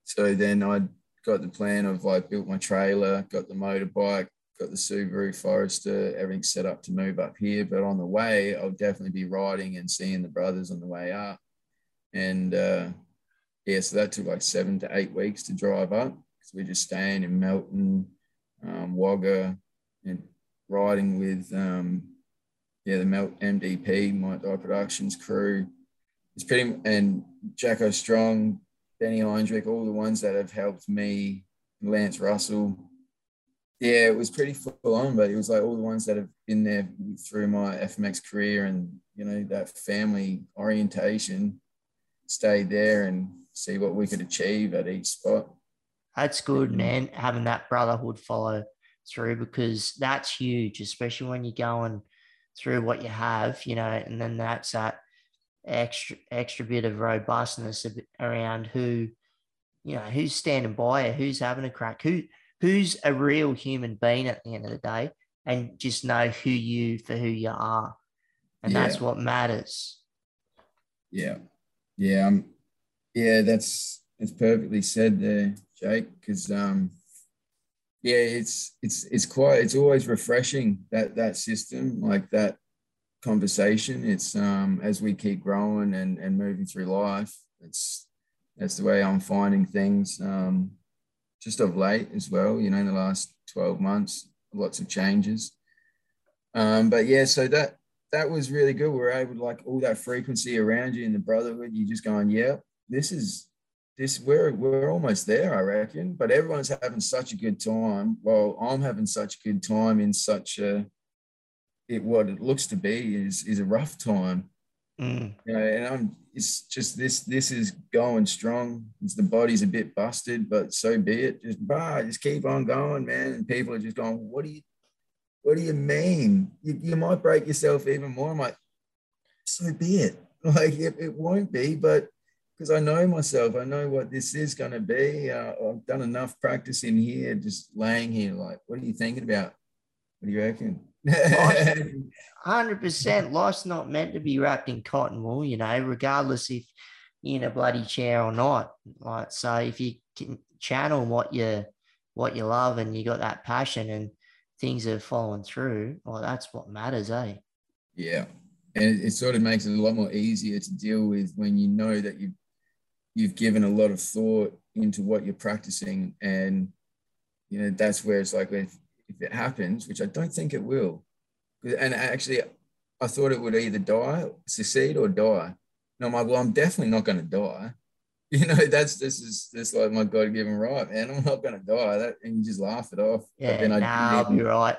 So then I got the plan of like built my trailer, got the motorbike, got the Subaru Forester, everything set up to move up here. But on the way, I'll definitely be riding and seeing the brothers on the way up. And uh, yeah, so that took like seven to eight weeks to drive up because we're just staying in Melton, um, Wagga, and riding with um, yeah the Melt M D P, Might Die Productions crew. It's pretty and Jacko Strong, Benny Heinrich, all the ones that have helped me, Lance Russell. Yeah, it was pretty full on, but it was like all the ones that have been there through my F M X career and, you know, that family orientation, stayed there and see what we could achieve at each spot. That's good, Mm-hmm. man, having that brotherhood follow through, because that's huge, especially when you're going through what you have, you know, and then that's that extra extra bit of robustness around who, you know, who's standing by you, who's having a crack, who who's a real human being at the end of the day, and just know who you for who you are. And Yeah. that's what matters. Yeah. Yeah. Um, yeah, that's it's perfectly said there, Jake, because um yeah, it's it's it's quite it's always refreshing, that that system, like that conversation. It's um as we keep growing and and moving through life, it's that's the way I'm finding things. Um just of late as well, you know, in the last twelve months, lots of changes. Um, but yeah, so that that was really good. We were able to, like, all that frequency around you in the brotherhood, you just going, yeah, this is this we're we're almost there, I reckon. But everyone's having such a good time. Well, I'm having such a good time in such a it what it looks to be is is a rough time. Mm. You know, and I'm it's just this this is going strong. It's the body's a bit busted, but so be it. Just bah, just keep on going, man. And people are just going, what do you what do you mean? You, you might break yourself even more. I'm like, so be it. Like it, it won't be, but because I know myself, I know what this is going to be. Uh, I've done enough practice in here, just laying here. Like, what are you thinking about? What do you reckon? one hundred percent. Life's not meant to be wrapped in cotton wool, you know, regardless if you're in a bloody chair or not. Like, so if you can channel what you what you love and you got that passion and things are following through, well, that's what matters, eh? Yeah. And it, it sort of makes it a lot more easier to deal with when you know that you've you've given a lot of thought into what you're practicing. And, you know, that's where it's like, if, if it happens, which I don't think it will. And actually, I thought it would either die, succeed or die. And I'm like, well, I'm definitely not going to die. You know, that's this is this like my God-given right, man. I'm not going to die. That, and you just laugh it off. Yeah, but then I nah, I'll even, be right.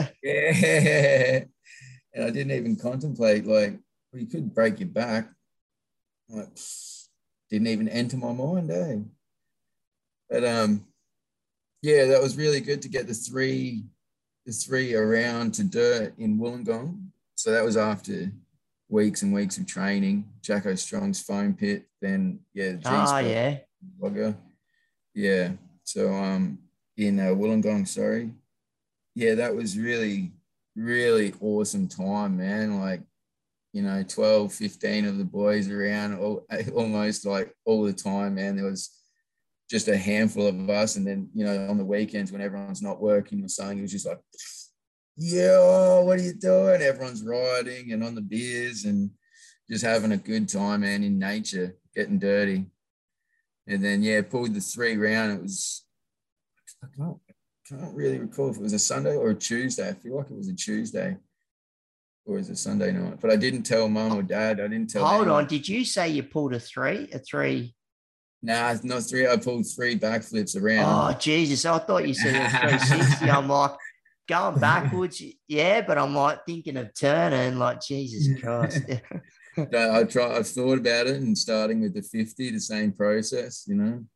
yeah. And I didn't even contemplate, like, well, you could break your back. Like, didn't even enter my mind, eh? But um, yeah, that was really good to get the three, the three around to dirt in Wollongong. So that was after weeks and weeks of training. Jacko Strong's foam pit, then yeah, the G Oh, spot, yeah. Wagga. Yeah. So um, in uh, Wollongong, sorry. Yeah, that was really, really awesome time, man. Like, you know, twelve, fifteen of the boys around all, almost like all the time, man. There was just a handful of us. And then, you know, on the weekends when everyone's not working or something, it was just like, yeah, what are you doing? Everyone's riding and on the beers and just having a good time, man, in nature, getting dirty. And then, yeah, pulled the three round. It was, I can't, can't really recall if it was a Sunday or a Tuesday. I feel like it was a Tuesday. Or is it Sunday night? But I didn't tell mum or dad. I didn't tell Hold anyone. on. Did you say you pulled a three? A three? Nah, not three. I pulled three backflips around. Oh, Jesus. I thought you said a three sixty. I'm like, going backwards, yeah, but I'm like thinking of turning, like, Jesus Christ. So I try. I've thought about it and starting with the fifty, the same process, you know.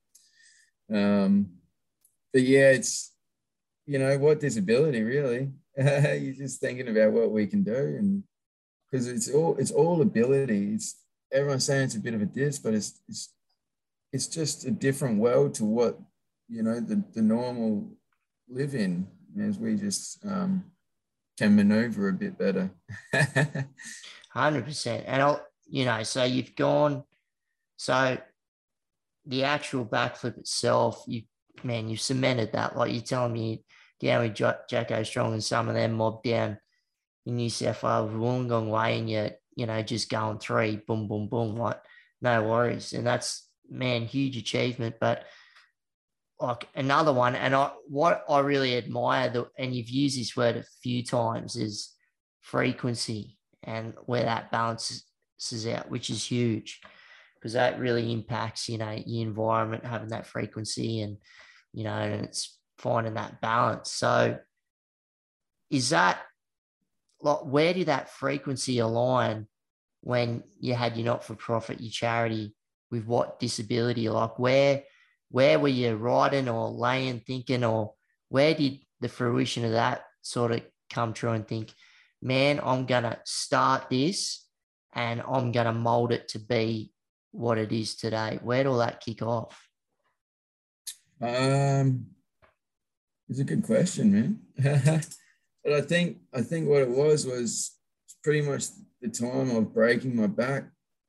Um, but yeah, it's, you know, what disability really? You're just thinking about what we can do, and because it's all it's all ability. It's everyone's saying it's a bit of a diss, but it's it's it's just a different world to what, you know, the the normal live in, as we just um, can maneuver a bit better. one hundred percent. And, I'll, you know, so you've gone, so the actual backflip itself, you man, you've cemented that. Like you're telling me down with Jacko Strong and some of them mob down in New South Wales, Wollongong Way, and you you know just going three, boom, boom, boom, like no worries, and that's man, huge achievement. But like another one, and I what I really admire, the, and you've used this word a few times, is frequency and where that balances out, which is huge because that really impacts, you know, your environment, having that frequency and, you know, and it's finding that balance. So is that like, where did that frequency align when you had your not-for-profit, your charity, with what disability? Like where, where were you riding or laying, thinking, or where did the fruition of that sort of come true and think, man, I'm going to start this and I'm going to mold it to be what it is today? Where did all that kick off? Um, it's a good question, man. But I think, I think what it was, was pretty much the time of breaking my back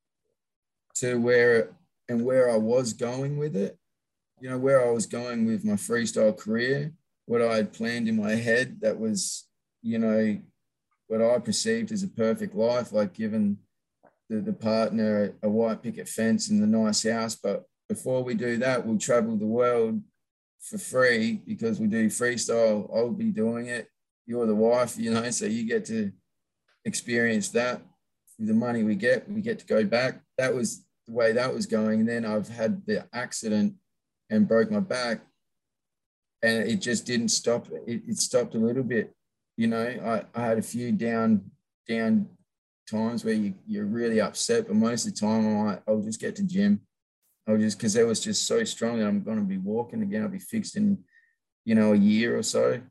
to where, and where I was going with it, you know, where I was going with my freestyle career, what I had planned in my head that was, you know, what I perceived as a perfect life, like given the, the partner a white picket fence and the nice house. But before we do that, we'll travel the world for free because we do freestyle. I'll be doing it. You're the wife, you know, so you get to experience that. With the money we get, we get to go back. That was the way that was going. And then I've had the accident and broke my back, and it just didn't stop. It, it stopped a little bit. You know, I, I had a few down, down times where you, you're really upset, but most of the time I'm like, I'll just get to gym. I'll just, because it was just so strong that I'm going to be walking again. I'll be fixed in, you know, a year or so.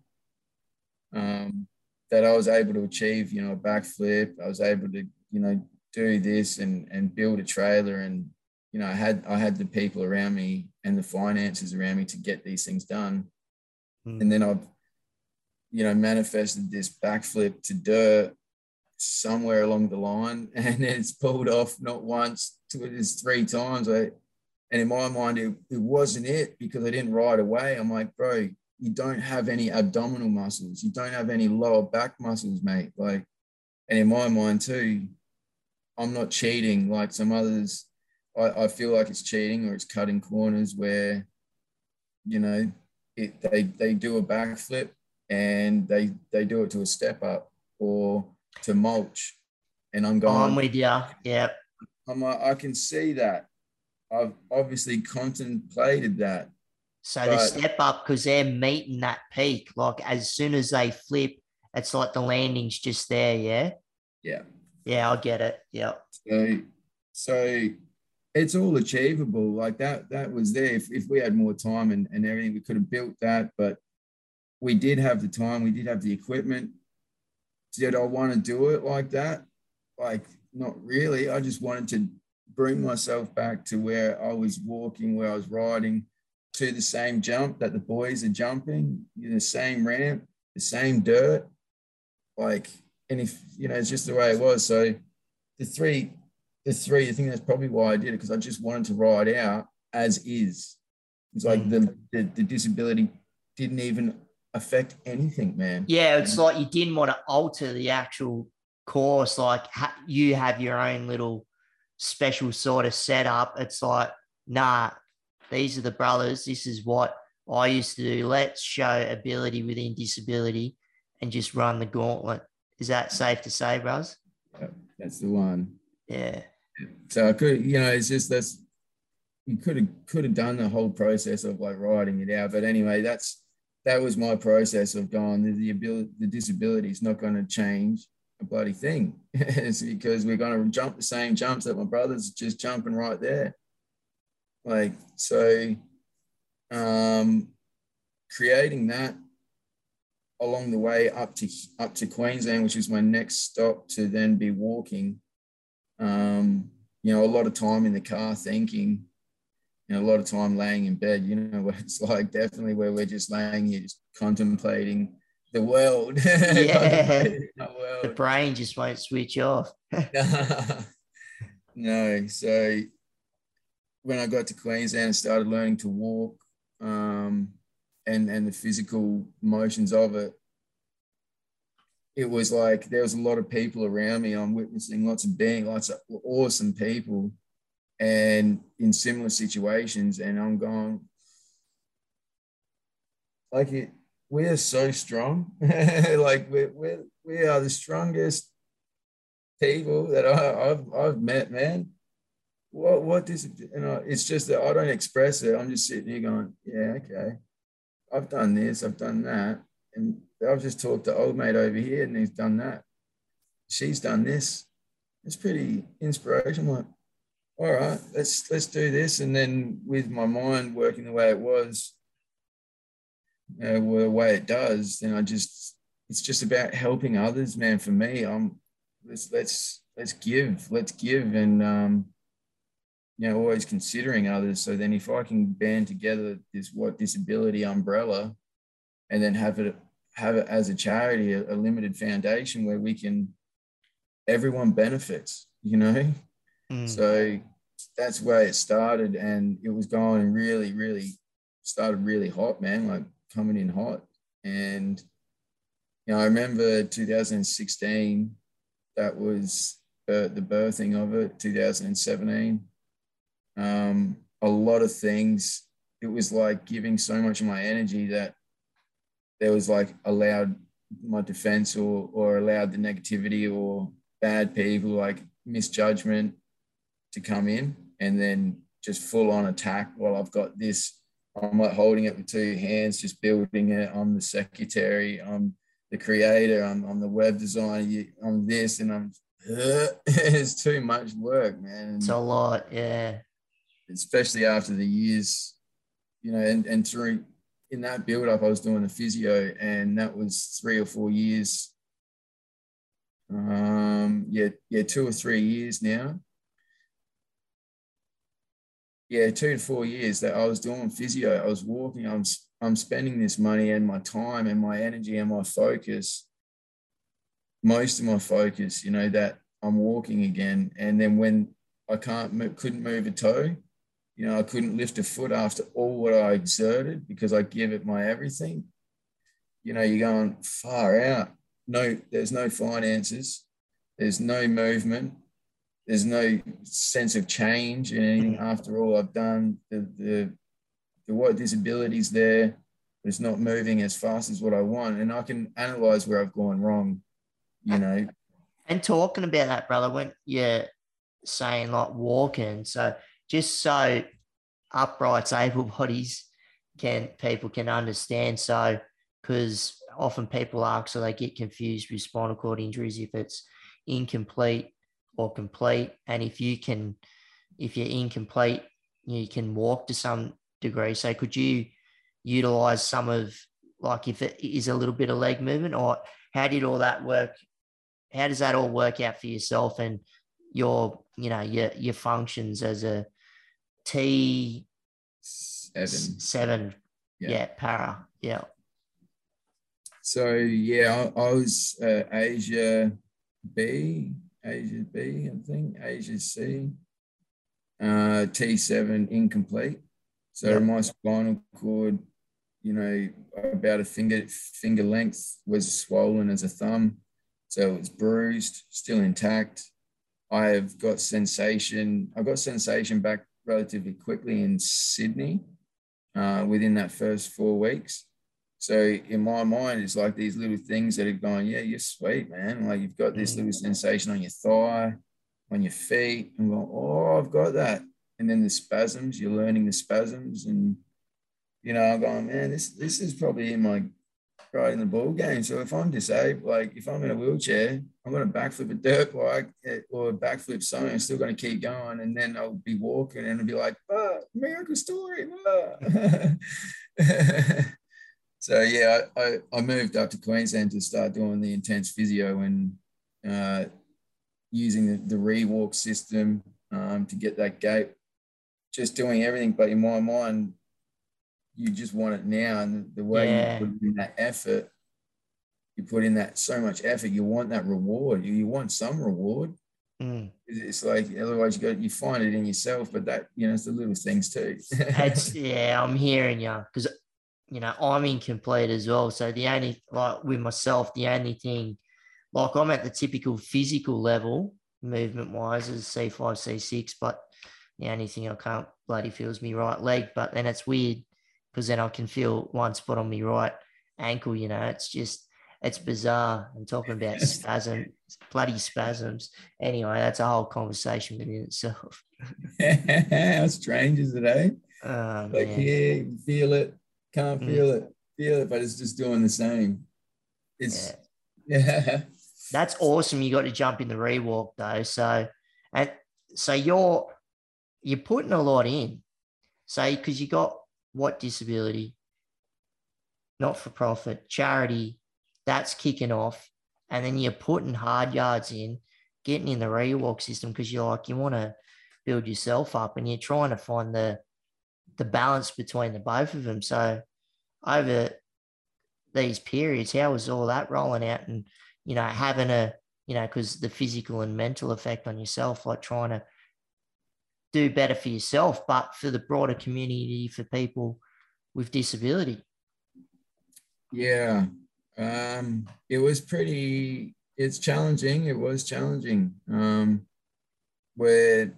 Um, that I was able to achieve, you know, a backflip. I was able to, you know, do this and, and build a trailer. And, you know, I had, I had the people around me and the finances around me to get these things done. Mm. And then I've, you know, manifested this backflip to dirt somewhere along the line, and it's pulled off not once, two, it's three times. I, and in my mind, it, it wasn't it because I didn't ride away. I'm like, bro, you don't have any abdominal muscles. You don't have any lower back muscles, mate. Like, and in my mind too, I'm not cheating like some others. I, I feel like it's cheating or it's cutting corners where, you know, it, they, they do a backflip and they, they do it to a step up or to mulch. And I'm going, I'm with you. Yeah. I'm like, I can see that. I've obviously contemplated that. So but, the step up, because they're meeting that peak, like as soon as they flip, it's like the landing's just there, yeah? Yeah. Yeah, I get it. Yeah. So, so it's all achievable. Like that, that was there. If, if we had more time and, and everything, we could have built that. But we did have the time. We did have the equipment. Did I want to do it like that? Like, not really. I just wanted to bring myself back to where I was walking, where I was riding, to the same jump that the boys are jumping, the same ramp, the same dirt. Like, and if, you know, it's just the way it was. So the three, the three, I think that's probably why I did it, because I just wanted to ride out as is. It's like mm. the, the the disability didn't even affect anything, man. Yeah, it's and, like you didn't want to alter the actual course. Like ha- you have your own little special sort of setup. It's like, nah, these are the brothers. This is what I used to do. Let's show ability within disability and just run the gauntlet. Is that safe to say, bros? Yeah, that's the one. Yeah. So I could, you know, it's just that's, you could have could have done the whole process of like writing it out. But anyway, that's that was my process of going, the, the ability, the disability is not going to change a bloody thing. It's because we're going to jump the same jumps that my brother's just jumping right there. Like, so um, creating that along the way up to up to Queensland, which is my next stop to then be walking. Um, you know, a lot of time in the car thinking, you know, a lot of time laying in bed, you know, what it's like, definitely where we're just laying here, just contemplating the world. Yeah. the, world. The brain just won't switch off. No, so when I got to Queensland and started learning to walk, um, and and the physical motions of it, it was like there was a lot of people around me. I'm witnessing lots of being, lots of awesome people, and in similar situations. And I'm going, like, it, we are so strong. Like we we we are the strongest people that I, I've I've met, man. What what this, you know, it's just that I don't express it. I'm just sitting here going, yeah, okay, I've done this, I've done that, and I've just talked to old mate over here, and he's done that. She's done this. It's pretty inspirational. Like, all right, let's let's do this. And then with my mind working the way it was, you know, the way it does, then I just, it's just about helping others, man. For me, I'm let's let's let's give, let's give, and um, you know, always considering others. So then, if I can band together this what disability umbrella, and then have it have it as a charity, a, a limited foundation where we can, everyone benefits, you know. Mm. So that's where it started, and it was going really, really started really hot, man, like coming in hot. And you know, I remember two thousand sixteen, that was uh, the birthing of it. two thousand seventeen, um, a lot of things. It was like giving so much of my energy that there was like allowed my defense, or or allowed the negativity or bad people, like misjudgment, to come in, and then just full on attack while I've got this. I'm like holding it with two hands, just building it. I'm the secretary, I'm the creator, I'm, I'm the web designer, I'm this, and I'm, uh, it's too much work, man. It's a lot, yeah. Especially after the years, you know, and, and through, in that build up, I was doing the physio, and that was three or four years. Um, yeah, yeah, two or three years now. Yeah, two to four years that I was doing physio. I was walking. I'm I'm spending this money and my time and my energy and my focus, most of my focus, you know, that I'm walking again. And then when I can't, couldn't move a toe, you know, I couldn't lift a foot after all what I exerted because I give it my everything. You know, you're going far out. No, there's no finances. There's no movement. There's no sense of change in anything after all I've done. The, the, the what disability's there, but it's not moving as fast as what I want. And I can analyze where I've gone wrong, you know. And talking about that, brother, when you're saying like walking, so just so uprights, able bodies can, people can understand. So, because often people ask, so they get confused with spinal cord injuries if it's incomplete or complete. And if you can, if you're incomplete, you can walk to some degree. So could you utilize some of, like, if it is a little bit of leg movement, or how did all that work? How does that all work out for yourself and your, you know, your, your functions as a T seven, seven, yeah, yeah para, yeah. So yeah, I, I was uh, Asia B, Asia B, I think, Asia C, uh, T seven incomplete. So yep. My spinal cord, you know, about a finger finger length was swollen as a thumb. So it was bruised, still intact. I have got sensation. I got sensation back relatively quickly in Sydney uh, within that first four weeks. So in my mind, it's like these little things that are going, yeah, you're sweet, man. Like you've got this little sensation on your thigh, on your feet. I'm going, oh, I've got that. And then the spasms, you're learning the spasms. And, you know, I'm going, man, this this is probably in my, right in the ball game. So if I'm disabled, like if I'm in a wheelchair, I'm going to backflip a dirt bike or backflip something. I'm still going to keep going. And then I'll be walking and it'll be like, ah, miracle story. Ah. So, yeah, I, I moved up to Queensland to start doing the intense physio and uh, using the, the re-walk system um, to get that gait, just doing everything. But in my mind, you just want it now. And the way yeah. you put in that effort, you put in that so much effort, you want that reward. You, you want some reward. Mm. It's like otherwise you got you find it in yourself, but that you know it's the little things too. It's yeah, I'm hearing you because you know I'm incomplete as well. So the only like with myself, the only thing like I'm at the typical physical level movement wise is C five, C six, but the only thing I can't bloody feel is my right leg. But then it's weird because then I can feel one spot on my right ankle. You know, it's just it's bizarre. I'm talking about spasm, bloody spasms. Anyway, that's a whole conversation within itself. How strange is it, eh? Oh Like man. here, feel it, can't Mm, feel it, feel it, but it's just doing the same. yeah. It's yeah. That's awesome. You got to jump in the rewalk though. So and so you're you're putting a lot in. So because you got what disability, not for profit, charity, that's kicking off. And then you're putting hard yards in, getting in the rewalk system because you're like, you want to build yourself up and you're trying to find the the balance between the both of them. So over these periods, how was all that rolling out and, you know, having a, you know, because the physical and mental effect on yourself, like trying to do better for yourself, but for the broader community, for people with disability. Yeah. Um, it was pretty, it's challenging. It was challenging. Um, where,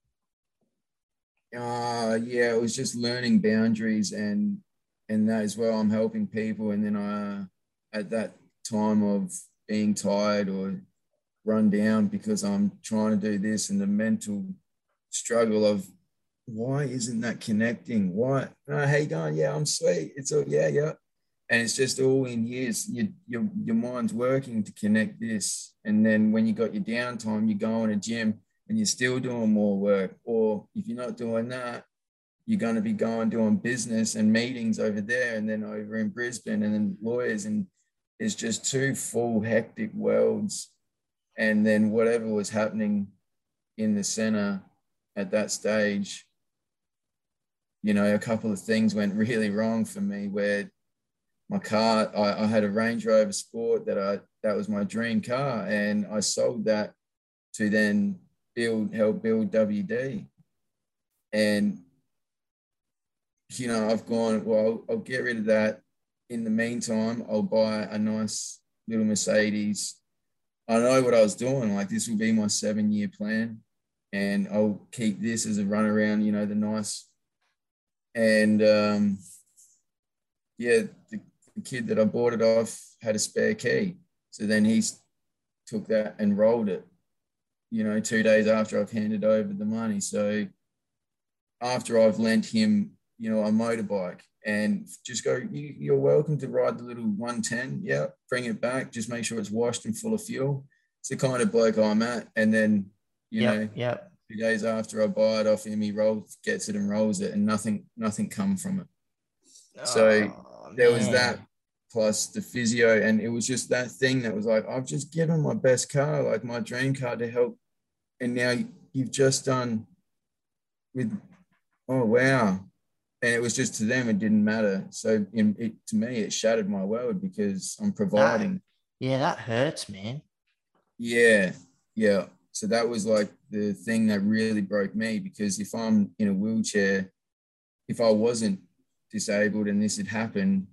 uh, yeah, it was just learning boundaries and, and that as well. I'm helping people. And then I, at that time of being tired or run down because I'm trying to do this and the mental struggle of why isn't that connecting? Why? Oh, hey, going, yeah, I'm sweet. It's all, yeah, yeah. And it's just all in years. You, your, your mind's working to connect this. And then when you got your downtime, you go in a gym and you're still doing more work. Or if you're not doing that, you're going to be going doing business and meetings over there and then over in Brisbane and then lawyers. And it's just two full hectic worlds. And then whatever was happening in the center at that stage, you know, a couple of things went really wrong for me where my car, I, I had a Range Rover Sport that I, that was my dream car. And I sold that to then build, help build W D. And, you know, I've gone, well, I'll, I'll get rid of that. In the meantime, I'll buy a nice little Mercedes. I know what I was doing. Like this will be my seven year plan. And I'll keep this as a run around, you know, the nice. And um, yeah, the, the kid that I bought it off had a spare key. So then he took that and rolled it, you know, two days after I've handed over the money. So after I've lent him, you know, a motorbike and just go, you, you're welcome to ride the little one ten. Yeah, bring it back. Just make sure it's washed and full of fuel. It's the kind of bloke I'm at. And then, you Yep, know, yep. two days after I buy it off him, he rolls, gets it and rolls it, and nothing, nothing come from it. So Oh, there was that, man. plus the physio, and it was just that thing that was like, I've just given my best car, like my dream car, to help, and now you've just done with, oh wow, and it was just to them, it didn't matter. So in, it, to me, it shattered my world because I'm That, providing. yeah, that hurts, man. Yeah, yeah. So that was like the thing that really broke me because if I'm in a wheelchair, if I wasn't disabled and this had happened,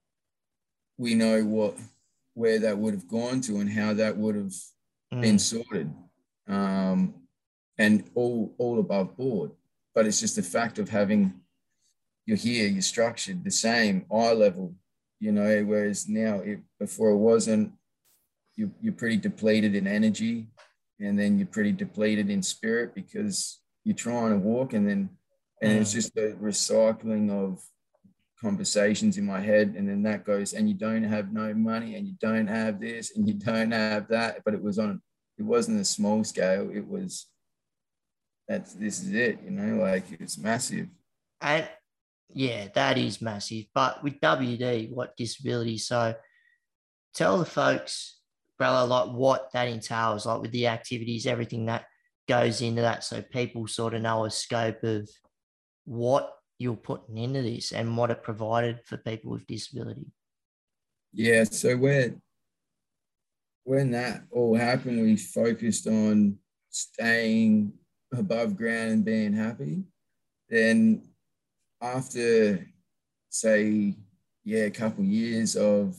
we know what where that would have gone to and how that would have been Mm, sorted, um, and all all above board. But it's just the fact of having you're here, you're structured the same eye level, you know. Whereas now, it, before it wasn't, you, you're pretty depleted in energy, and then you're pretty depleted in spirit because you're trying to walk, and then and it's mm. just a recycling of conversations in my head, and then that goes, and you don't have no money, and you don't have this, and you don't have that. But it was on, it wasn't a small scale. It was that's this is it, you know, like it's massive. And yeah, that is massive. But with W D, what disability? So tell the folks, brother, like what that entails, like with the activities, everything that goes into that, so people sort of know a scope of what you're putting into this and what it provided for people with disability. Yeah, so when when that all happened, we focused on staying above ground and being happy. Then after, say, yeah, a couple of years of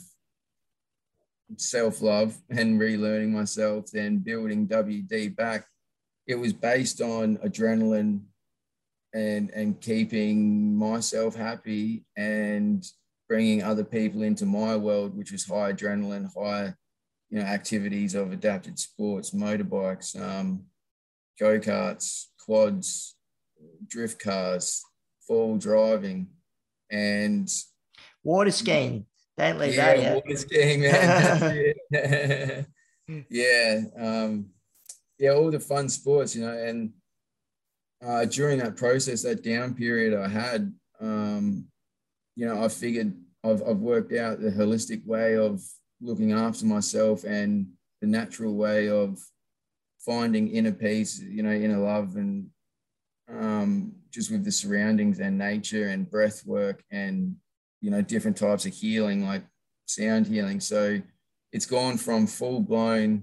self-love and relearning myself, then building W D back, it was based on adrenaline and and keeping myself happy and bringing other people into my world, which was high adrenaline, high, you know, activities of adapted sports, motorbikes, um, go-karts, quads, drift cars, four-wheel driving, and water skiing. Don't leave yeah, that yet. water skiing, man. That's it. yeah, um, yeah, all the fun sports, you know, and uh, during that process, that down period I had, um, you know, I figured I've, I've worked out the holistic way of looking after myself and the natural way of finding inner peace, you know, inner love, and um, just with the surroundings and nature and breath work and, you know, different types of healing, like sound healing. So it's gone from full blown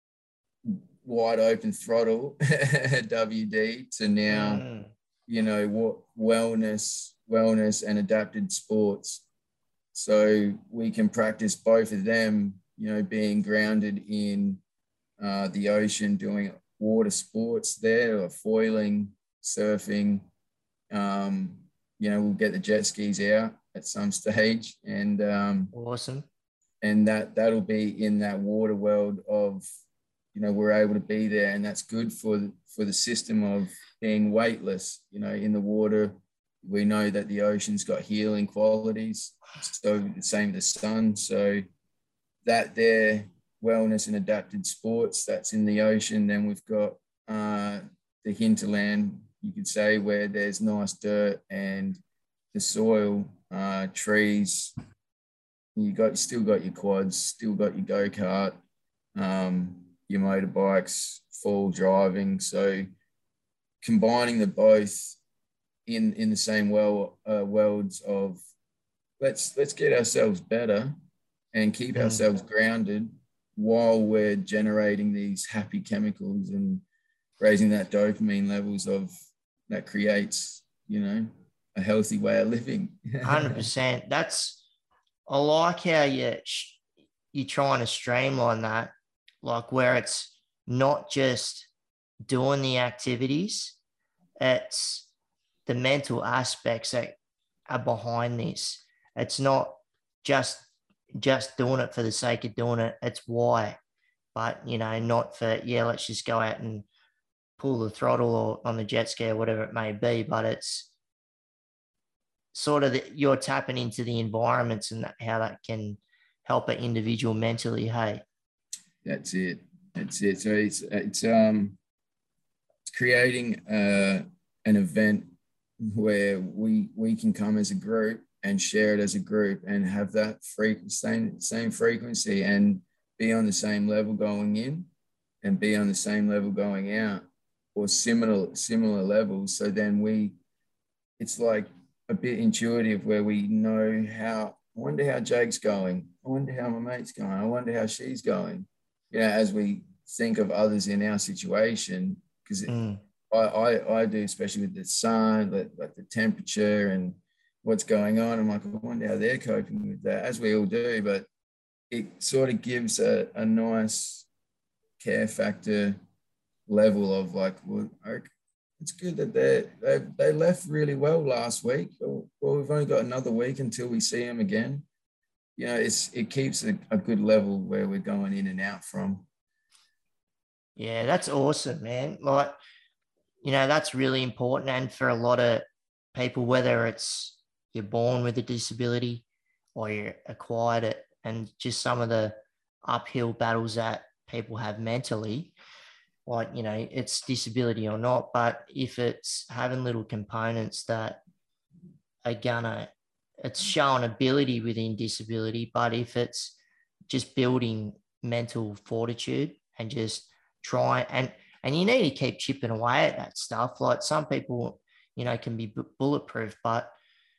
wide open throttle W D to now, Mm. you know, what wellness, wellness and adapted sports. So we can practice both of them, you know, being grounded in uh, the ocean, doing water sports there, or foiling, surfing. Um, you know, we'll get the jet skis out at some stage, and um, Awesome. and that that'll be in that water world of, you know, we're able to be there, and that's good for for the system of being weightless. You know, in the water, we know that the ocean's got healing qualities. So the same with the sun. So that there, wellness and adapted sports, that's in the ocean. Then we've got uh, the hinterland, you could say, where there's nice dirt and the soil, uh, trees. You got still got your quads, still got your go-kart, um, your motorbikes, full driving. So combining the both in in the same well uh, worlds of let's let's get ourselves better and keep Mm. ourselves grounded while we're generating these happy chemicals and raising that dopamine levels of that creates, you know, a healthy way of living. one hundred percent. That's, I like how you, you're trying to streamline that, like where it's not just doing the activities, it's the mental aspects that are behind this. It's not just just doing it for the sake of doing it. It's why, but, you know, not for, yeah, let's just go out and pull the throttle or on the jet ski or whatever it may be, but it's sort of the, you're tapping into the environments and that, how that can help an individual mentally. Hey, that's it. That's it. So it's it's um it's creating uh, an event where we we can come as a group and share it as a group and have that frequency, same same frequency, and be on the same level going in and be on the same level going out, or similar similar levels. So then we, it's like a bit intuitive where we know how, I wonder how Jake's going. I wonder how my mate's going. I wonder how she's going. You know, as we think of others in our situation, because mm. I, I I do, especially with the sun, like, like the temperature and what's going on. I'm like, I wonder how they're coping with that, as we all do. But it sort of gives a, a nice care factor level of like, well, it's good that they they they left really well last week. Well, we've only got another week until we see them again. You know, it's it keeps a, a good level where we're going in and out from. Yeah, that's awesome, man. Like, you know, that's really important. And for a lot of people, whether it's you're born with a disability or you're acquired it, and just some of the uphill battles that people have mentally, like, you know, it's disability or not, but if it's having little components that are gonna, it's showing ability within disability, but if it's just building mental fortitude and just try, and, and you need to keep chipping away at that stuff. Like some people, you know, can be bulletproof, but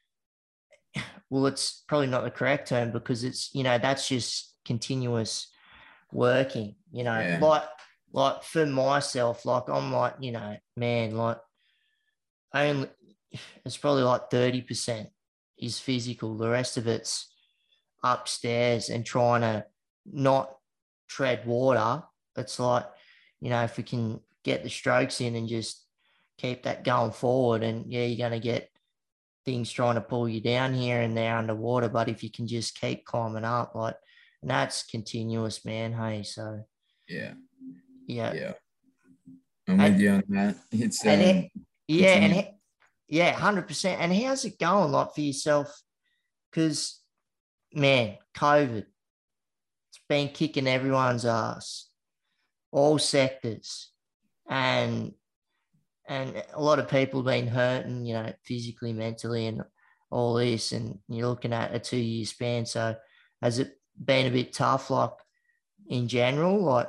well, it's probably not the correct term, because it's, you know, that's just continuous working, you know, yeah. like, like for myself, like I'm like, you know, man, like only it's probably like thirty percent is physical. The rest of it's upstairs and trying to not tread water. It's like, you know, if we can get the strokes in and just keep that going forward, and yeah, you're going to get things trying to pull you down here and there underwater. But if you can just keep climbing up, like, and that's continuous, man. Hey, so Yeah, yeah, yeah, I'm with and you on that. It's and um it, yeah, and continue. it, yeah, hundred percent. And how's it going, like for yourself? Because man, COVID, it's been kicking everyone's ass, all sectors, and and a lot of people been hurting, you know, physically, mentally, and all this. And you're looking at a two year span. So has it been a bit tough, like in general? Like,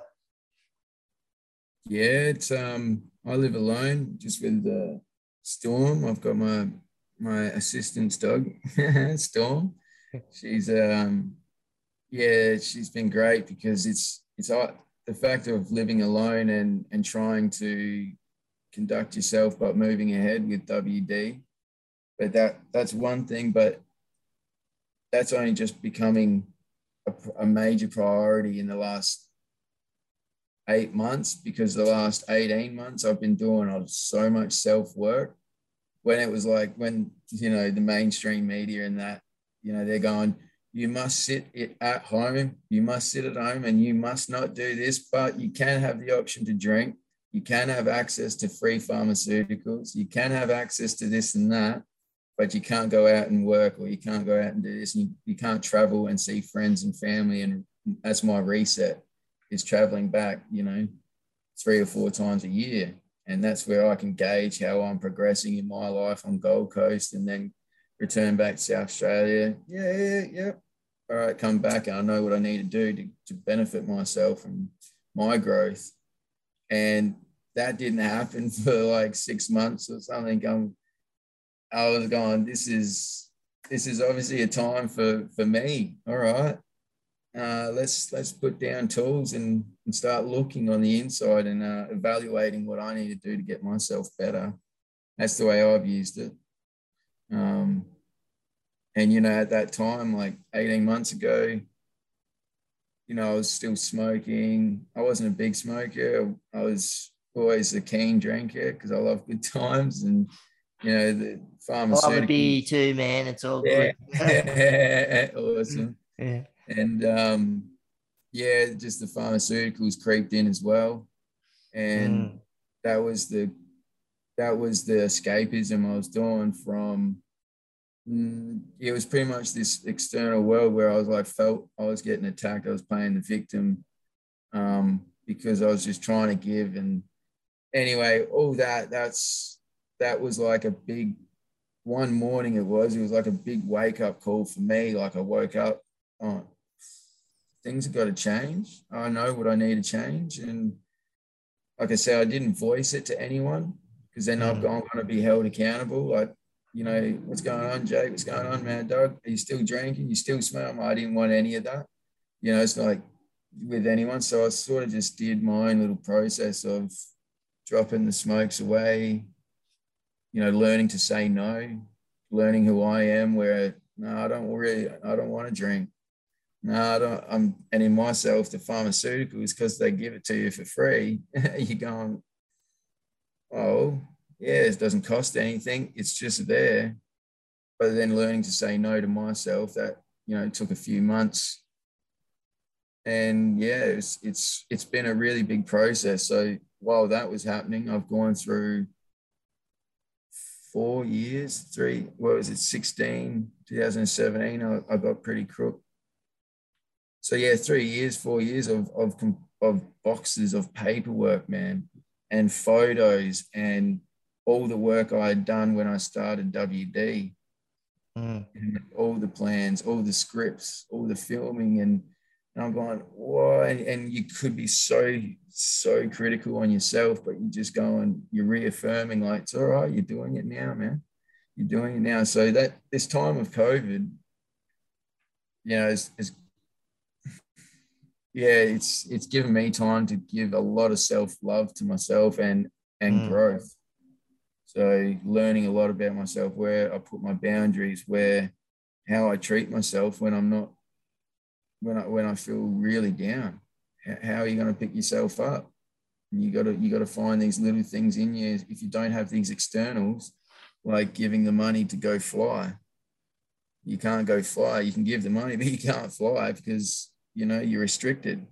Yeah, it's um I live alone just with uh, Storm. I've got my my assistant's dog, Storm. She's um yeah, she's been great because it's it's uh, the fact of living alone and and trying to conduct yourself but moving ahead with W D. But that that's one thing, but that's only just becoming a, a major priority in the last eight months because the last eighteen months I've been doing so much self work. When it was like when you know the mainstream media and that, you know, they're going, you must sit it at home, you must sit at home, and you must not do this, but you can have the option to drink, you can have access to free pharmaceuticals, you can have access to this and that, but you can't go out and work, or you can't go out and do this, and you, you can't travel and see friends and family. And that's my reset, is traveling back, you know, three or four times a year. And that's where I can gauge how I'm progressing in my life on Gold Coast, and then return back to South Australia. Yeah, yeah, yeah. All right, come back and I know what I need to do to, to benefit myself and my growth. And that didn't happen for like six months or something. I'm, I was going, this is this is obviously a time for for me. All right, uh, let's let's put down tools and, and start looking on the inside and uh, evaluating what I need to do to get myself better. That's the way I've used it. Um, and you know, at that time, like eighteen months ago, you know, I was still smoking. I wasn't a big smoker. I was always a keen drinker because I love good times, and you know, the love a pharmaceuticals. beer too, man. It's all Yeah, good. awesome. Yeah. And um, yeah, just the pharmaceuticals creeped in as well, and Mm. that was the that was the escapism I was doing from. Mm, it was pretty much this external world where I was like felt I was getting attacked. I was playing the victim um, because I was just trying to give. And anyway, all that that's that was like a big one morning. It was it was like a big wake up call for me. Like I woke up, oh, things have got to change. I know what I need to change, and like I said, I didn't voice it to anyone because then I'm Mm. going to be held accountable. Like, you know, what's going on, Jake? What's going on, Mad Dog? Are you still drinking? You still smoke? I didn't want any of that. You know, it's not like with anyone. So I sort of just did my own little process of dropping the smokes away, you know, learning to say no, learning who I am, where no, I don't really, I don't want to drink. No, I don't. I'm, and in myself, the pharmaceuticals, because they give it to you for free, you're going, oh, yeah, it doesn't cost anything. It's just there. But then learning to say no to myself, that, you know, took a few months. And yeah, it's, it's, it's been a really big process. So while that was happening, I've gone through four years, three, what was it, sixteen, twenty seventeen, I, I got pretty crook. So yeah, three years, four years of, of, of boxes of paperwork, man, and photos and all the work I had done when I started W D, Mm. and all the plans, all the scripts, all the filming. And, and I'm going, why? And, and you could be so, so critical on yourself, but you're just going, you're reaffirming like, it's all right, you're doing it now, man. You're doing it now. So that this time of COVID, you know, is, is yeah, it's it's given me time to give a lot of self love to myself and and Mm, growth. So learning a lot about myself, where I put my boundaries, where how I treat myself when I'm not when I when I feel really down. How are you going to pick yourself up? You got to you got to find these little things in you. If you don't have these externals, like giving the money to go fly, you can't go fly. You can give the money, but you can't fly because you know you're restricted.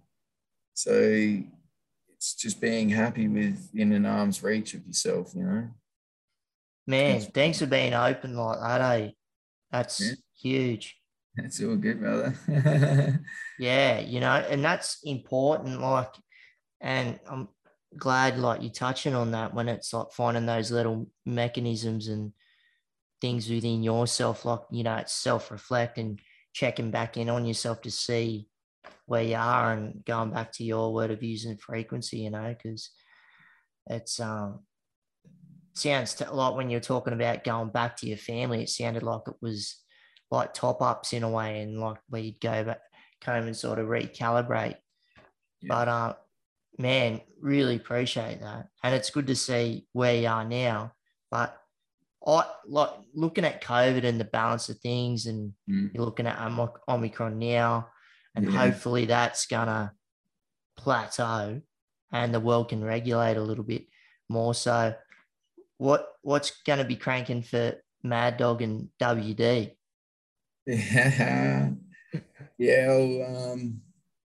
So it's just being happy with in an arm's reach of yourself. You know, man, that's thanks for being open like that, eh? yeah, That's huge. that's all good, brother. Yeah, you know, and that's important. Like, and I'm glad like you're touching on that when it's like finding those little mechanisms and things within yourself, like, you know, it's self-reflect and checking back in on yourself to see where you are and going back to your word of using frequency, you know, because it's um sounds t- like when you're talking about going back to your family, it sounded like it was like top ups in a way, and like where you'd go back home and sort of recalibrate. Yeah, But uh, man, really appreciate that, and it's good to see where you are now. But I like looking at COVID and the balance of things, and mm, you're looking at Omicron now, and yeah. hopefully that's gonna plateau, and the world can regulate a little bit more. So, what what's going to be cranking for Mad Dog and W D? Yeah, yeah. Well, um,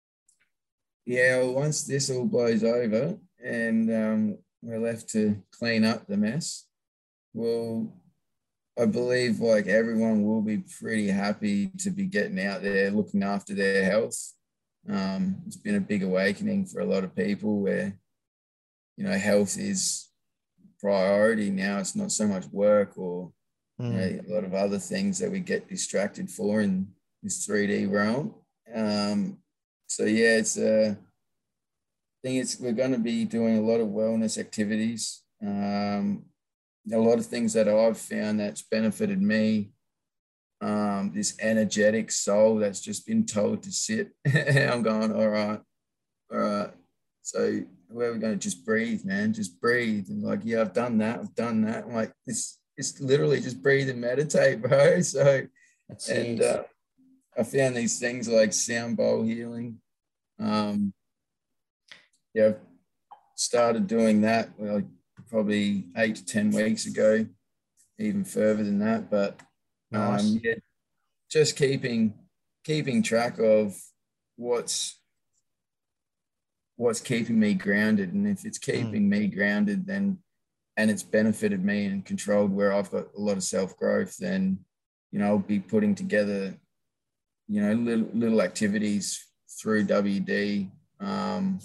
yeah. Well, once this all blows over and um, we're left to clean up the mess, well, I believe like everyone will be pretty happy to be getting out there, looking after their health. Um, it's been a big awakening for a lot of people where you know health is priority now. It's not so much work or you Mm, know, a lot of other things that we get distracted for in this three D realm. Um, so yeah, it's a I think it's we're going to be doing a lot of wellness activities. Um, a lot of things that I've found that's benefited me. Um, this energetic soul that's just been told to sit. I'm going, all right, all right. So where are we going to just breathe, man? Just breathe. And like, yeah, I've done that. I've done that. I'm like, it's it's literally just breathe and meditate, bro. So that's and it. uh, I found these things like sound bowl healing. Um, yeah, I've started doing that well, probably eight to ten weeks ago, even further than that. But um, Nice. yeah, just keeping keeping track of what's what's keeping me grounded, and if it's Mm, keeping me grounded, then and it's benefited me and controlled where I've got a lot of self growth, then you know I'll be putting together you know little little activities through W D. Um,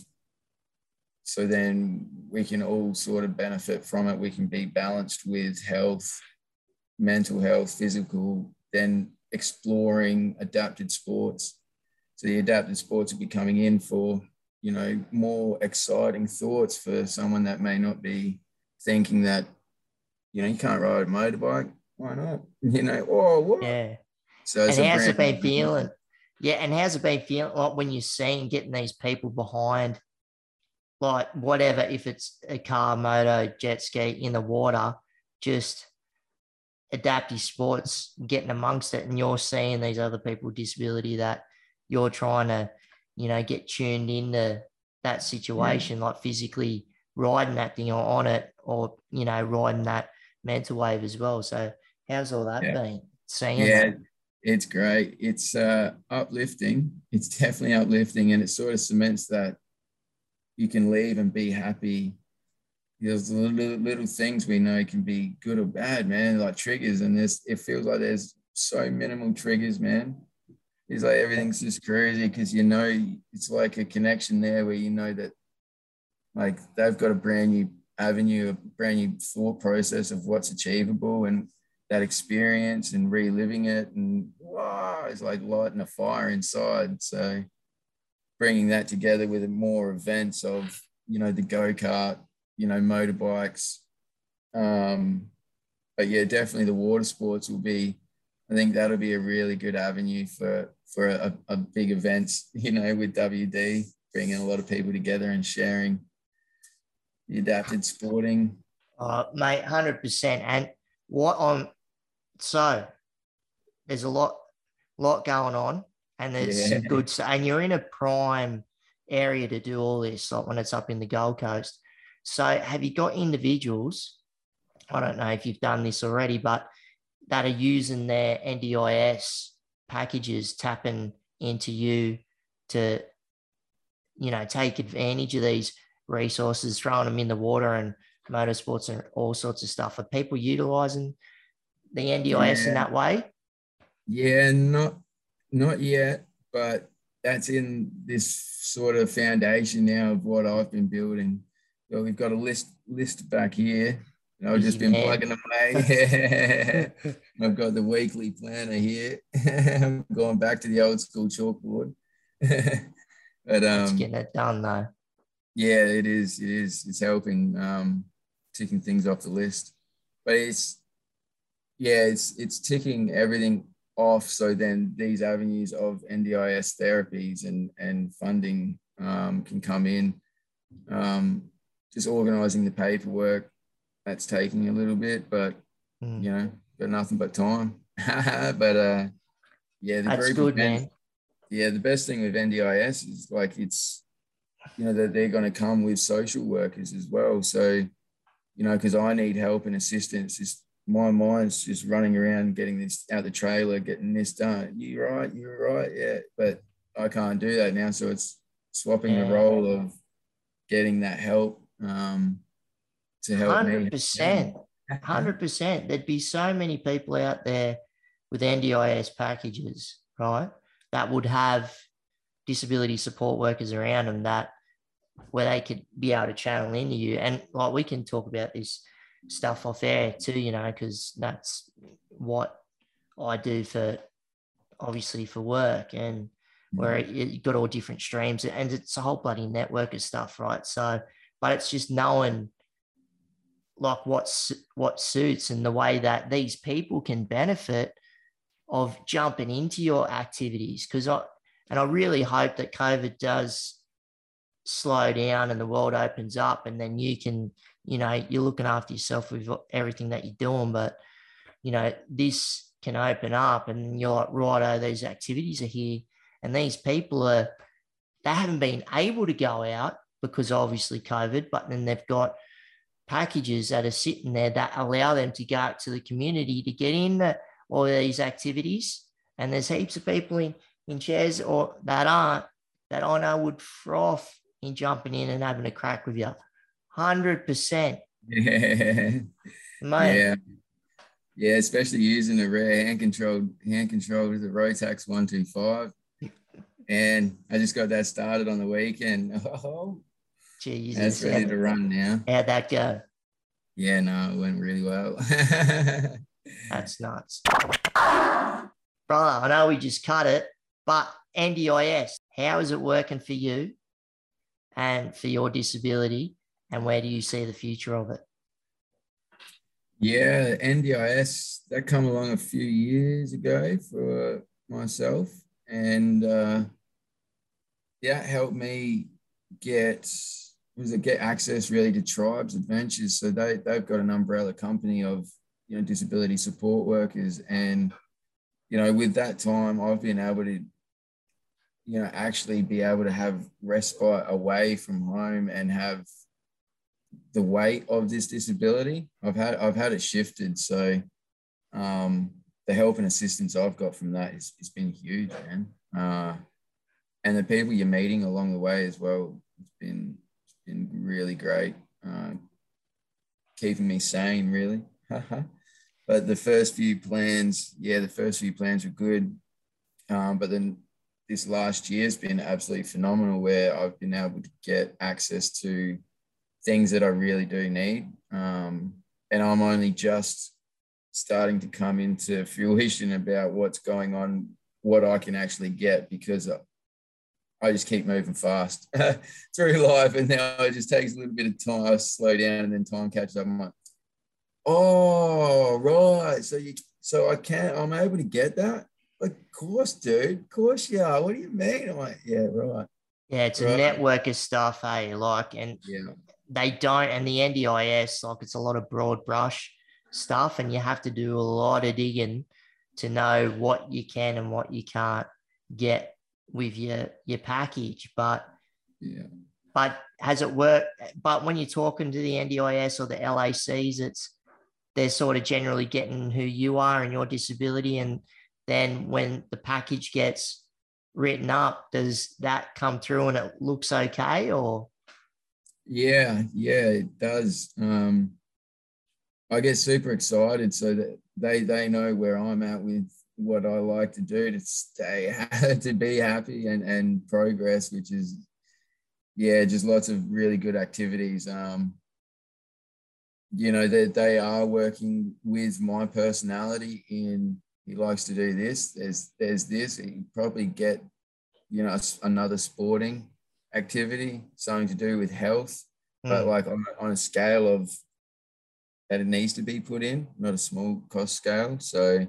so then we can all sort of benefit from it. We can be balanced with health, mental health, physical, then exploring adapted sports. So the adapted sports will be coming in for, you know, more exciting thoughts for someone that may not be thinking that, you know, you can't ride a motorbike. Why not? You know, oh, what? yeah. So it's And a how's brand it been new. feeling? Yeah, and how's it been feeling like when you're seeing getting these people behind, like whatever, if it's a car, moto, jet ski in the water, just adaptive sports, getting amongst it, and you're seeing these other people with disability that you're trying to, you know, get tuned into that Yeah. situation, like physically riding that thing or on it, or you know, riding that mental wave as well. So how's all that Yeah. been? Seeing Yeah. that. It's great. It's uh, uplifting. It's definitely uplifting. And it sort of cements that you can leave and be happy. There's little, little things we know can be good or bad, man, like triggers. And there's, it feels like there's so minimal triggers, man. It's like everything's just crazy because you know it's like a connection there where you know that like they've got a brand new avenue, a brand new thought process of what's achievable and that experience and reliving it and wow, it's like lighting a fire inside. So bringing that together with more events of you know the go-kart, you know motorbikes, um, but yeah, definitely the water sports will be I think that'll be a really good avenue for for a, a big event, you know, with W D, bringing a lot of people together and sharing the adapted sporting. Uh, mate, one hundred percent. And what I'm, so there's a lot, lot going on, and there's Yeah. some good stuff. And you're in a prime area to do all this, like when it's up in the Gold Coast. So have you got individuals, I don't know if you've done this already, but that are using their N D I S packages, tapping into you to, you know, take advantage of these resources, throwing them in the water and motorsports and all sorts of stuff? Are people utilizing the N D I S Yeah. in that way? Yeah, not not yet, but that's in this sort of foundation now of what I've been building. So we've got a list list back here. And I've Busy just been man. plugging away. I've got the weekly planner here. I'm going back to the old school chalkboard. But That's um, getting it done though. yeah, it is. It is. It's helping um, ticking things off the list. But it's yeah, it's it's ticking everything off. So then these avenues of N D I S therapies and and funding um, can come in. Um, just organizing the paperwork, that's taking a little bit, but Mm. you know, got nothing but time. But uh, yeah, the That's group good, events, man. yeah, the best thing with N D I S is like it's, you know, that they're going to come with social workers as well. So, you know, because I need help and assistance. Just my mind's just running around getting this out the trailer, getting this done. You right, you're right, yeah. But I can't do that now. So it's swapping the Yeah. role of getting that help um, to help me. one hundred percent. one hundred percent. There'd be so many people out there with N D I S packages, right, that would have disability support workers around them that where they could be able to channel into you. And like we can talk about this stuff off air too, you know, because that's what I do for obviously for work, and where you've got all different streams, and it's a whole bloody network of stuff, right? So, but it's just knowing like what's what suits and the way that these people can benefit of jumping into your activities. Because I and I really hope that COVID does slow down and the world opens up, and then you can, you know, you're looking after yourself with everything that you're doing, but you know, this can open up and you're like, righto, these activities are here, and these people are, they haven't been able to go out because obviously COVID, but then they've got packages that are sitting there that allow them to go out to the community to get in the, all these activities. And there's heaps of people in, in chairs or that aren't, that I know would froth in jumping in and having a crack with you. one hundred percent. Yeah. Mate. Yeah. Yeah, especially using a rare hand controlled hand control with the Rotax one two five. And I just got that started on the weekend. Oh, Jesus. that's ready to run now. How'd that go? Yeah, no, it went really well. That's nuts. Brother, I know we just cut it, but N D I S, how is it working for you and for your disability, and where do you see the future of it? Yeah, N D I S, that come along a few years ago for myself. And uh, yeah, it helped me get, was it get access really to Tribes Adventures. So they, they've got an umbrella company of, you know, disability support workers. And, you know, with that time, I've been able to, you know, actually be able to have respite away from home and have the weight of this disability. I've had I've had it shifted. So um, the help and assistance I've got from that is it's been huge, man. Uh, and the people you're meeting along the way as well, it's been it's been really great, uh, keeping me sane, really. But the first few plans, yeah, the first few plans were good. Um, but then this last year has been absolutely phenomenal, where I've been able to get access to things that I really do need. Um, and I'm only just starting to come into fruition about what's going on, what I can actually get, because I just keep moving fast through life. And now it just takes a little bit of time. I slow down and then time catches up. I'm like, oh, right. So you, so I can't, I'm able to get that. Like, of course, dude. Of course, yeah. What do you mean? I'm like, yeah, right. Yeah, it's a Right. network of stuff, hey, like, and Yeah. they don't, and the N D I S, like, it's a lot of broad brush stuff, and you have to do a lot of digging to know what you can and what you can't get with your your package. But Yeah. but has it worked? But when you're talking to the N D I S or the L A Cs, it's they're sort of generally getting who you are and your disability, and then when the package gets written up, does that come through and it looks okay? Or Yeah, yeah, it does. Um, I get super excited so that they they know where I'm at with what I like to do to stay to be happy and and progress, which is yeah, just lots of really good activities. Um, you know, they they are working with my personality in he likes to do this. There's there's this. You probably get you know another sporting activity, something to do with health, but mm, like on, on a scale of that it needs to be put in, not a small cost scale. So,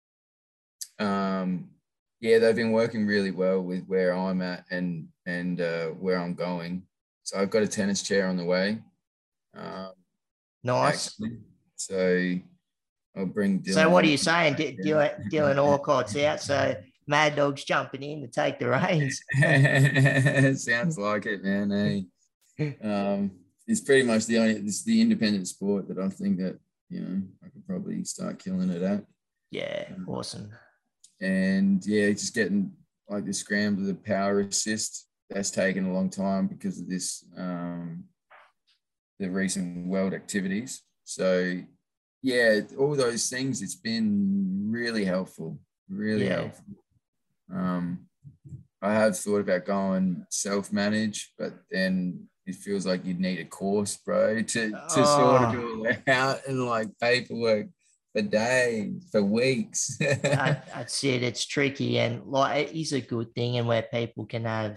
um, yeah, they've been working really well with where I'm at and and uh, where I'm going. So I've got a tennis chair on the way, um, nice. actually. So I'll bring So Dylan what are with you saying? D- Dylan, Dylan Orcott's out, so Mad Dog's jumping in to take the reins. me. Sounds like it, man. Hey. Um, it's pretty much the only it's the independent sport that I think that you know I could probably start killing it at. Yeah, Um, awesome. and yeah, just getting like the scramble, the power assist. That's taken a long time because of this um, the recent world activities. So yeah, all those things. It's been really helpful, really Yeah. helpful. Um, I have thought about going self-manage, but then it feels like you'd need a course, bro, to to sort of Oh, do it out and like paperwork for days, for weeks. that, that's it. It's tricky, and like it is a good thing, and where people can have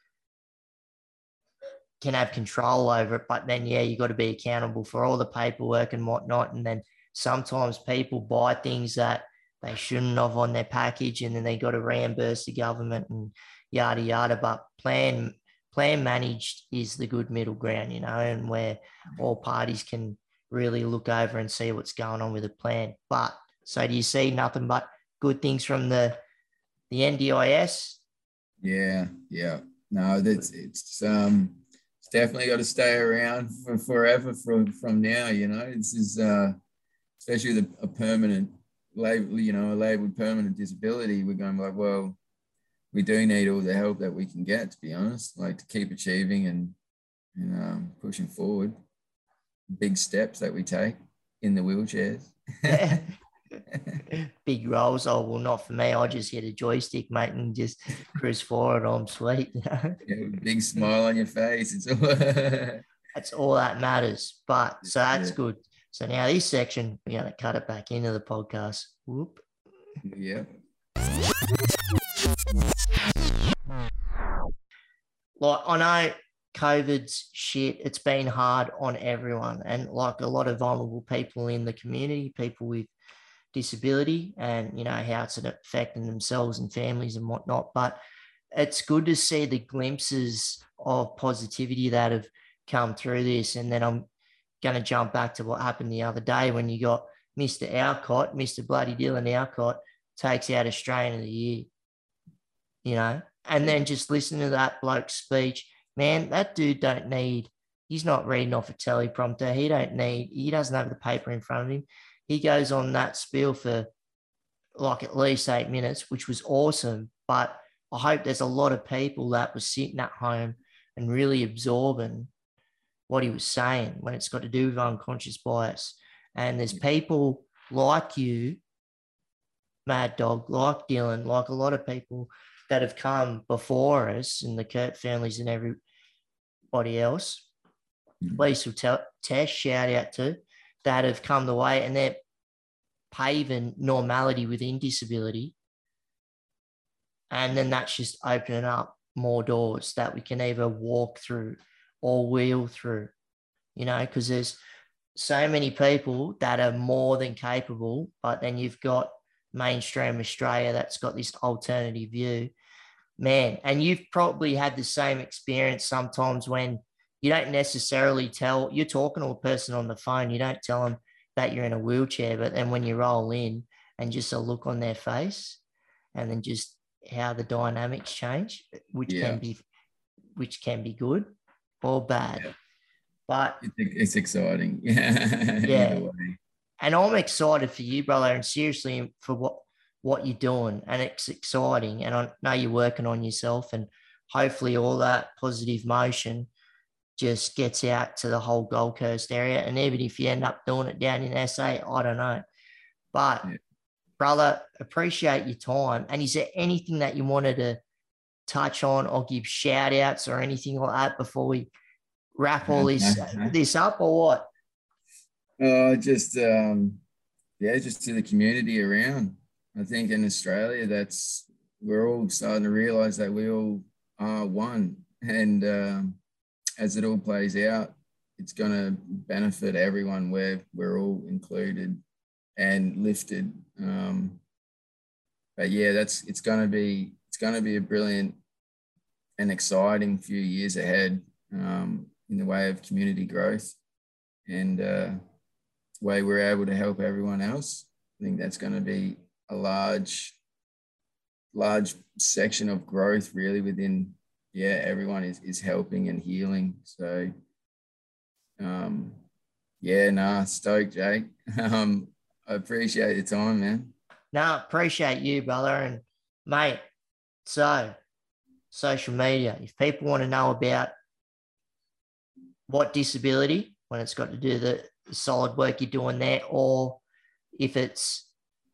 can have control over it. But then, yeah, you got to be accountable for all the paperwork and whatnot. And then sometimes people buy things that they shouldn't have on their package, and then they got to reimburse the government and yada yada. But plan plan managed is the good middle ground, you know, and where all parties can really look over and see what's going on with the plan. But so do you see nothing but good things from the the N D I S? Yeah, yeah. No, that's it's um it's definitely got to stay around for forever from from now, you know. This is uh especially the a permanent label, you know, a labeled permanent disability. We're going like, well, we do need all the help that we can get, to be honest, like to keep achieving and and um, pushing forward. Big steps that we take in the wheelchairs. Yeah. Big rolls. Oh, well, not for me. I just hit a joystick, mate, and just cruise forward. I'm sweet. You know? Yeah, big smile on your face. It's all That's all that matters. But so that's yeah, good. So now this section, we're going to cut it back into the podcast. Whoop. yeah, Like, I know COVID's shit. It's been hard on everyone, and like a lot of vulnerable people in the community, people with disability, and you know how it's affecting themselves and families and whatnot. But it's good to see the glimpses of positivity that have come through this. And then I'm going to jump back to what happened the other day when you got Mister Alcott, Mister Bloody Dylan Alcott takes out Australian of the Year, you know, and then just listen to that bloke's speech. Man, that dude don't need, he's not reading off a teleprompter. He don't need, he doesn't have the paper in front of him. He goes on that spiel for like at least eight minutes, which was awesome. But I hope there's a lot of people that were sitting at home and really absorbing what he was saying when it's got to do with unconscious bias. And there's people like you, Mad Dog, like Dylan, like a lot of people that have come before us and the Kurt families and everybody else. Lisa Tesh, shout out to, that have come the way, and they're paving normality within disability. And then that's just opening up more doors that we can either walk through or wheel through, you know, because there's so many people that are more than capable, but then you've got mainstream Australia that's got this alternative view, man. And you've probably had the same experience sometimes when you don't necessarily tell, you're talking to a person on the phone, you don't tell them that you're in a wheelchair, but then when you roll in and just a look on their face and then just how the dynamics change, which Yeah. can be, which can be good or bad. Yeah. But It's, it's exciting. Yeah. yeah. Either way. And I'm excited for you, brother, and seriously for what, what you're doing. And it's exciting. And I know you're working on yourself, and hopefully all that positive motion just gets out to the whole Gold Coast area. And even if you end up doing it down in S A, I don't know. But yeah. Brother, appreciate your time. And is there anything that you wanted to touch on or give shout outs or anything like that before we wrap all this, this up, or what? Uh, just, um, yeah, just to the community around. I think in Australia, that's, we're all starting to realize that we all are one. And um, as it all plays out, it's going to benefit everyone where we're all included and lifted. Um, but yeah, that's, it's going to be, it's going to be a brilliant and exciting few years ahead um, in the way of community growth and uh, way we're able to help everyone else. I think that's going to be a large, large section of growth really within, yeah, everyone is, is helping and healing. So, um, yeah, nah, stoked, Jake. um, I appreciate your time, man. No, appreciate you, brother. And mate, so social media, if people want to know about what disability, when it's got to do the, the solid work you're doing there, or if it's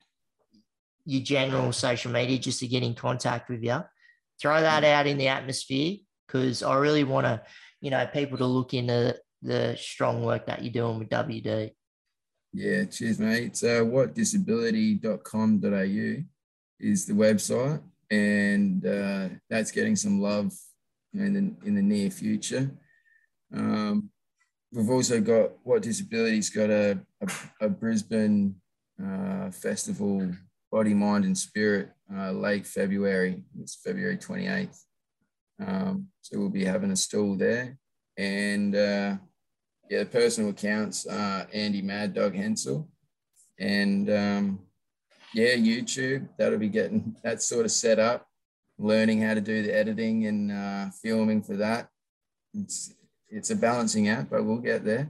your general social media just to get in contact with you, throw that out in the atmosphere, because I really want to, you know, people to look into the strong work that you're doing with W D. Yeah, cheers, mate. So what disability dot com dot a u is the website, and uh, that's getting some love in the, in the near future. Um, we've also got What Disability's got a, a, a Brisbane uh, festival, Body, Mind and Spirit, uh, late February. It's February twenty-eighth. Um, so we'll be having a stall there. And uh, yeah, personal accounts, uh, Andy Mad Dog Hensel. And um, yeah, YouTube, that'll be getting that sort of set up, learning how to do the editing and uh, filming for that. It's, it's a balancing act, but we'll get there.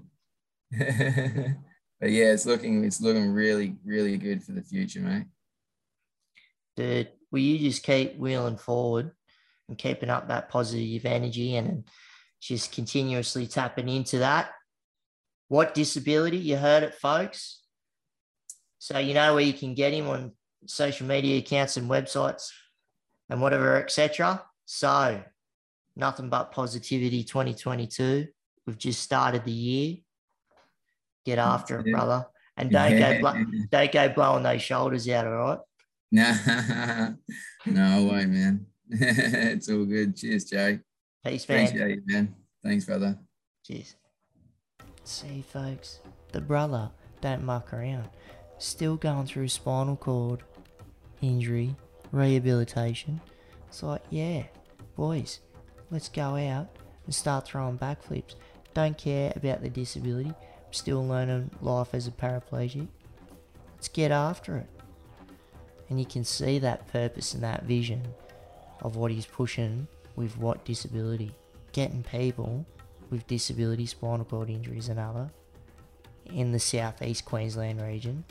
But yeah, it's looking, it's looking really, really good for the future, mate. Dude, will you just keep wheeling forward and keeping up that positive energy and just continuously tapping into that? What Disability, you heard it, folks. So you know where you can get him on social media accounts and websites and whatever, et cetera. So nothing but positivity twenty twenty-two. We've just started the year. Get after it, brother. And don't Yeah. go blo- don't go blowing those shoulders out, all right? Nah, no, I won't, man. It's all good. Cheers, Jay. Peace, man. Appreciate you, man. Thanks, brother. Cheers. See, folks, the brother don't muck around. Still going through spinal cord injury, rehabilitation. It's like, yeah, boys, let's go out and start throwing backflips. Don't care about the disability. I'm still learning life as a paraplegic. Let's get after it. And you can see that purpose and that vision of what he's pushing with What Disability. Getting people with disability, spinal cord injuries and other, in the southeast Queensland region.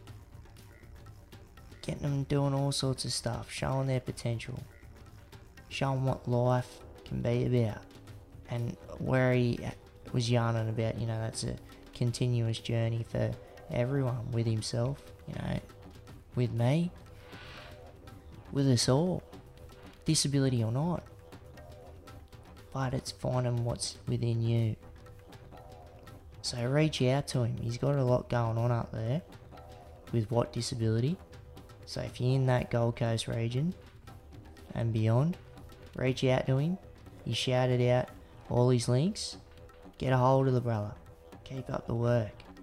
Getting them doing all sorts of stuff, showing their potential, showing what life can be about. And where he was yarning about, you know, that's a continuous journey for everyone, with himself, you know, with me, with us all, disability or not. But it's finding what's within you. So reach out to him. He's got a lot going on up there with What Disability. So if you're in that Gold Coast region and beyond, reach out to him. He shouted out all his links. Get a hold of the brother. Keep up the work.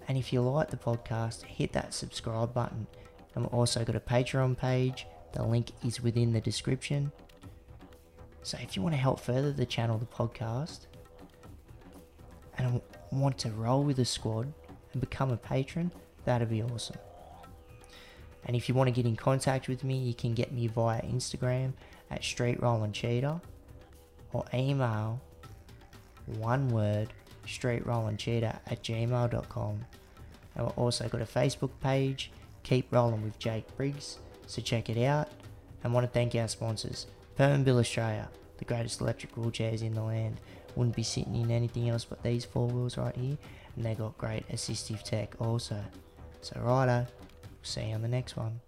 And if you like the podcast, hit that subscribe button. And we've also got a Patreon page. The link is within the description. So if you want to help further the channel, the podcast, and want to roll with the squad and become a patron, that'd be awesome. And if you want to get in contact with me, you can get me via Instagram at Street Rollin' Cheetah, or email one word streetrollincheetah at gmail dot com. And we've also got a Facebook page, Keep Rolling with Jake Briggs, so check it out. And want to thank our sponsors, Permanbil Australia, the greatest electric wheelchairs in the land. Wouldn't be sitting in anything else but these four wheels right here, and they got great assistive tech also. So righto, see you on the next one.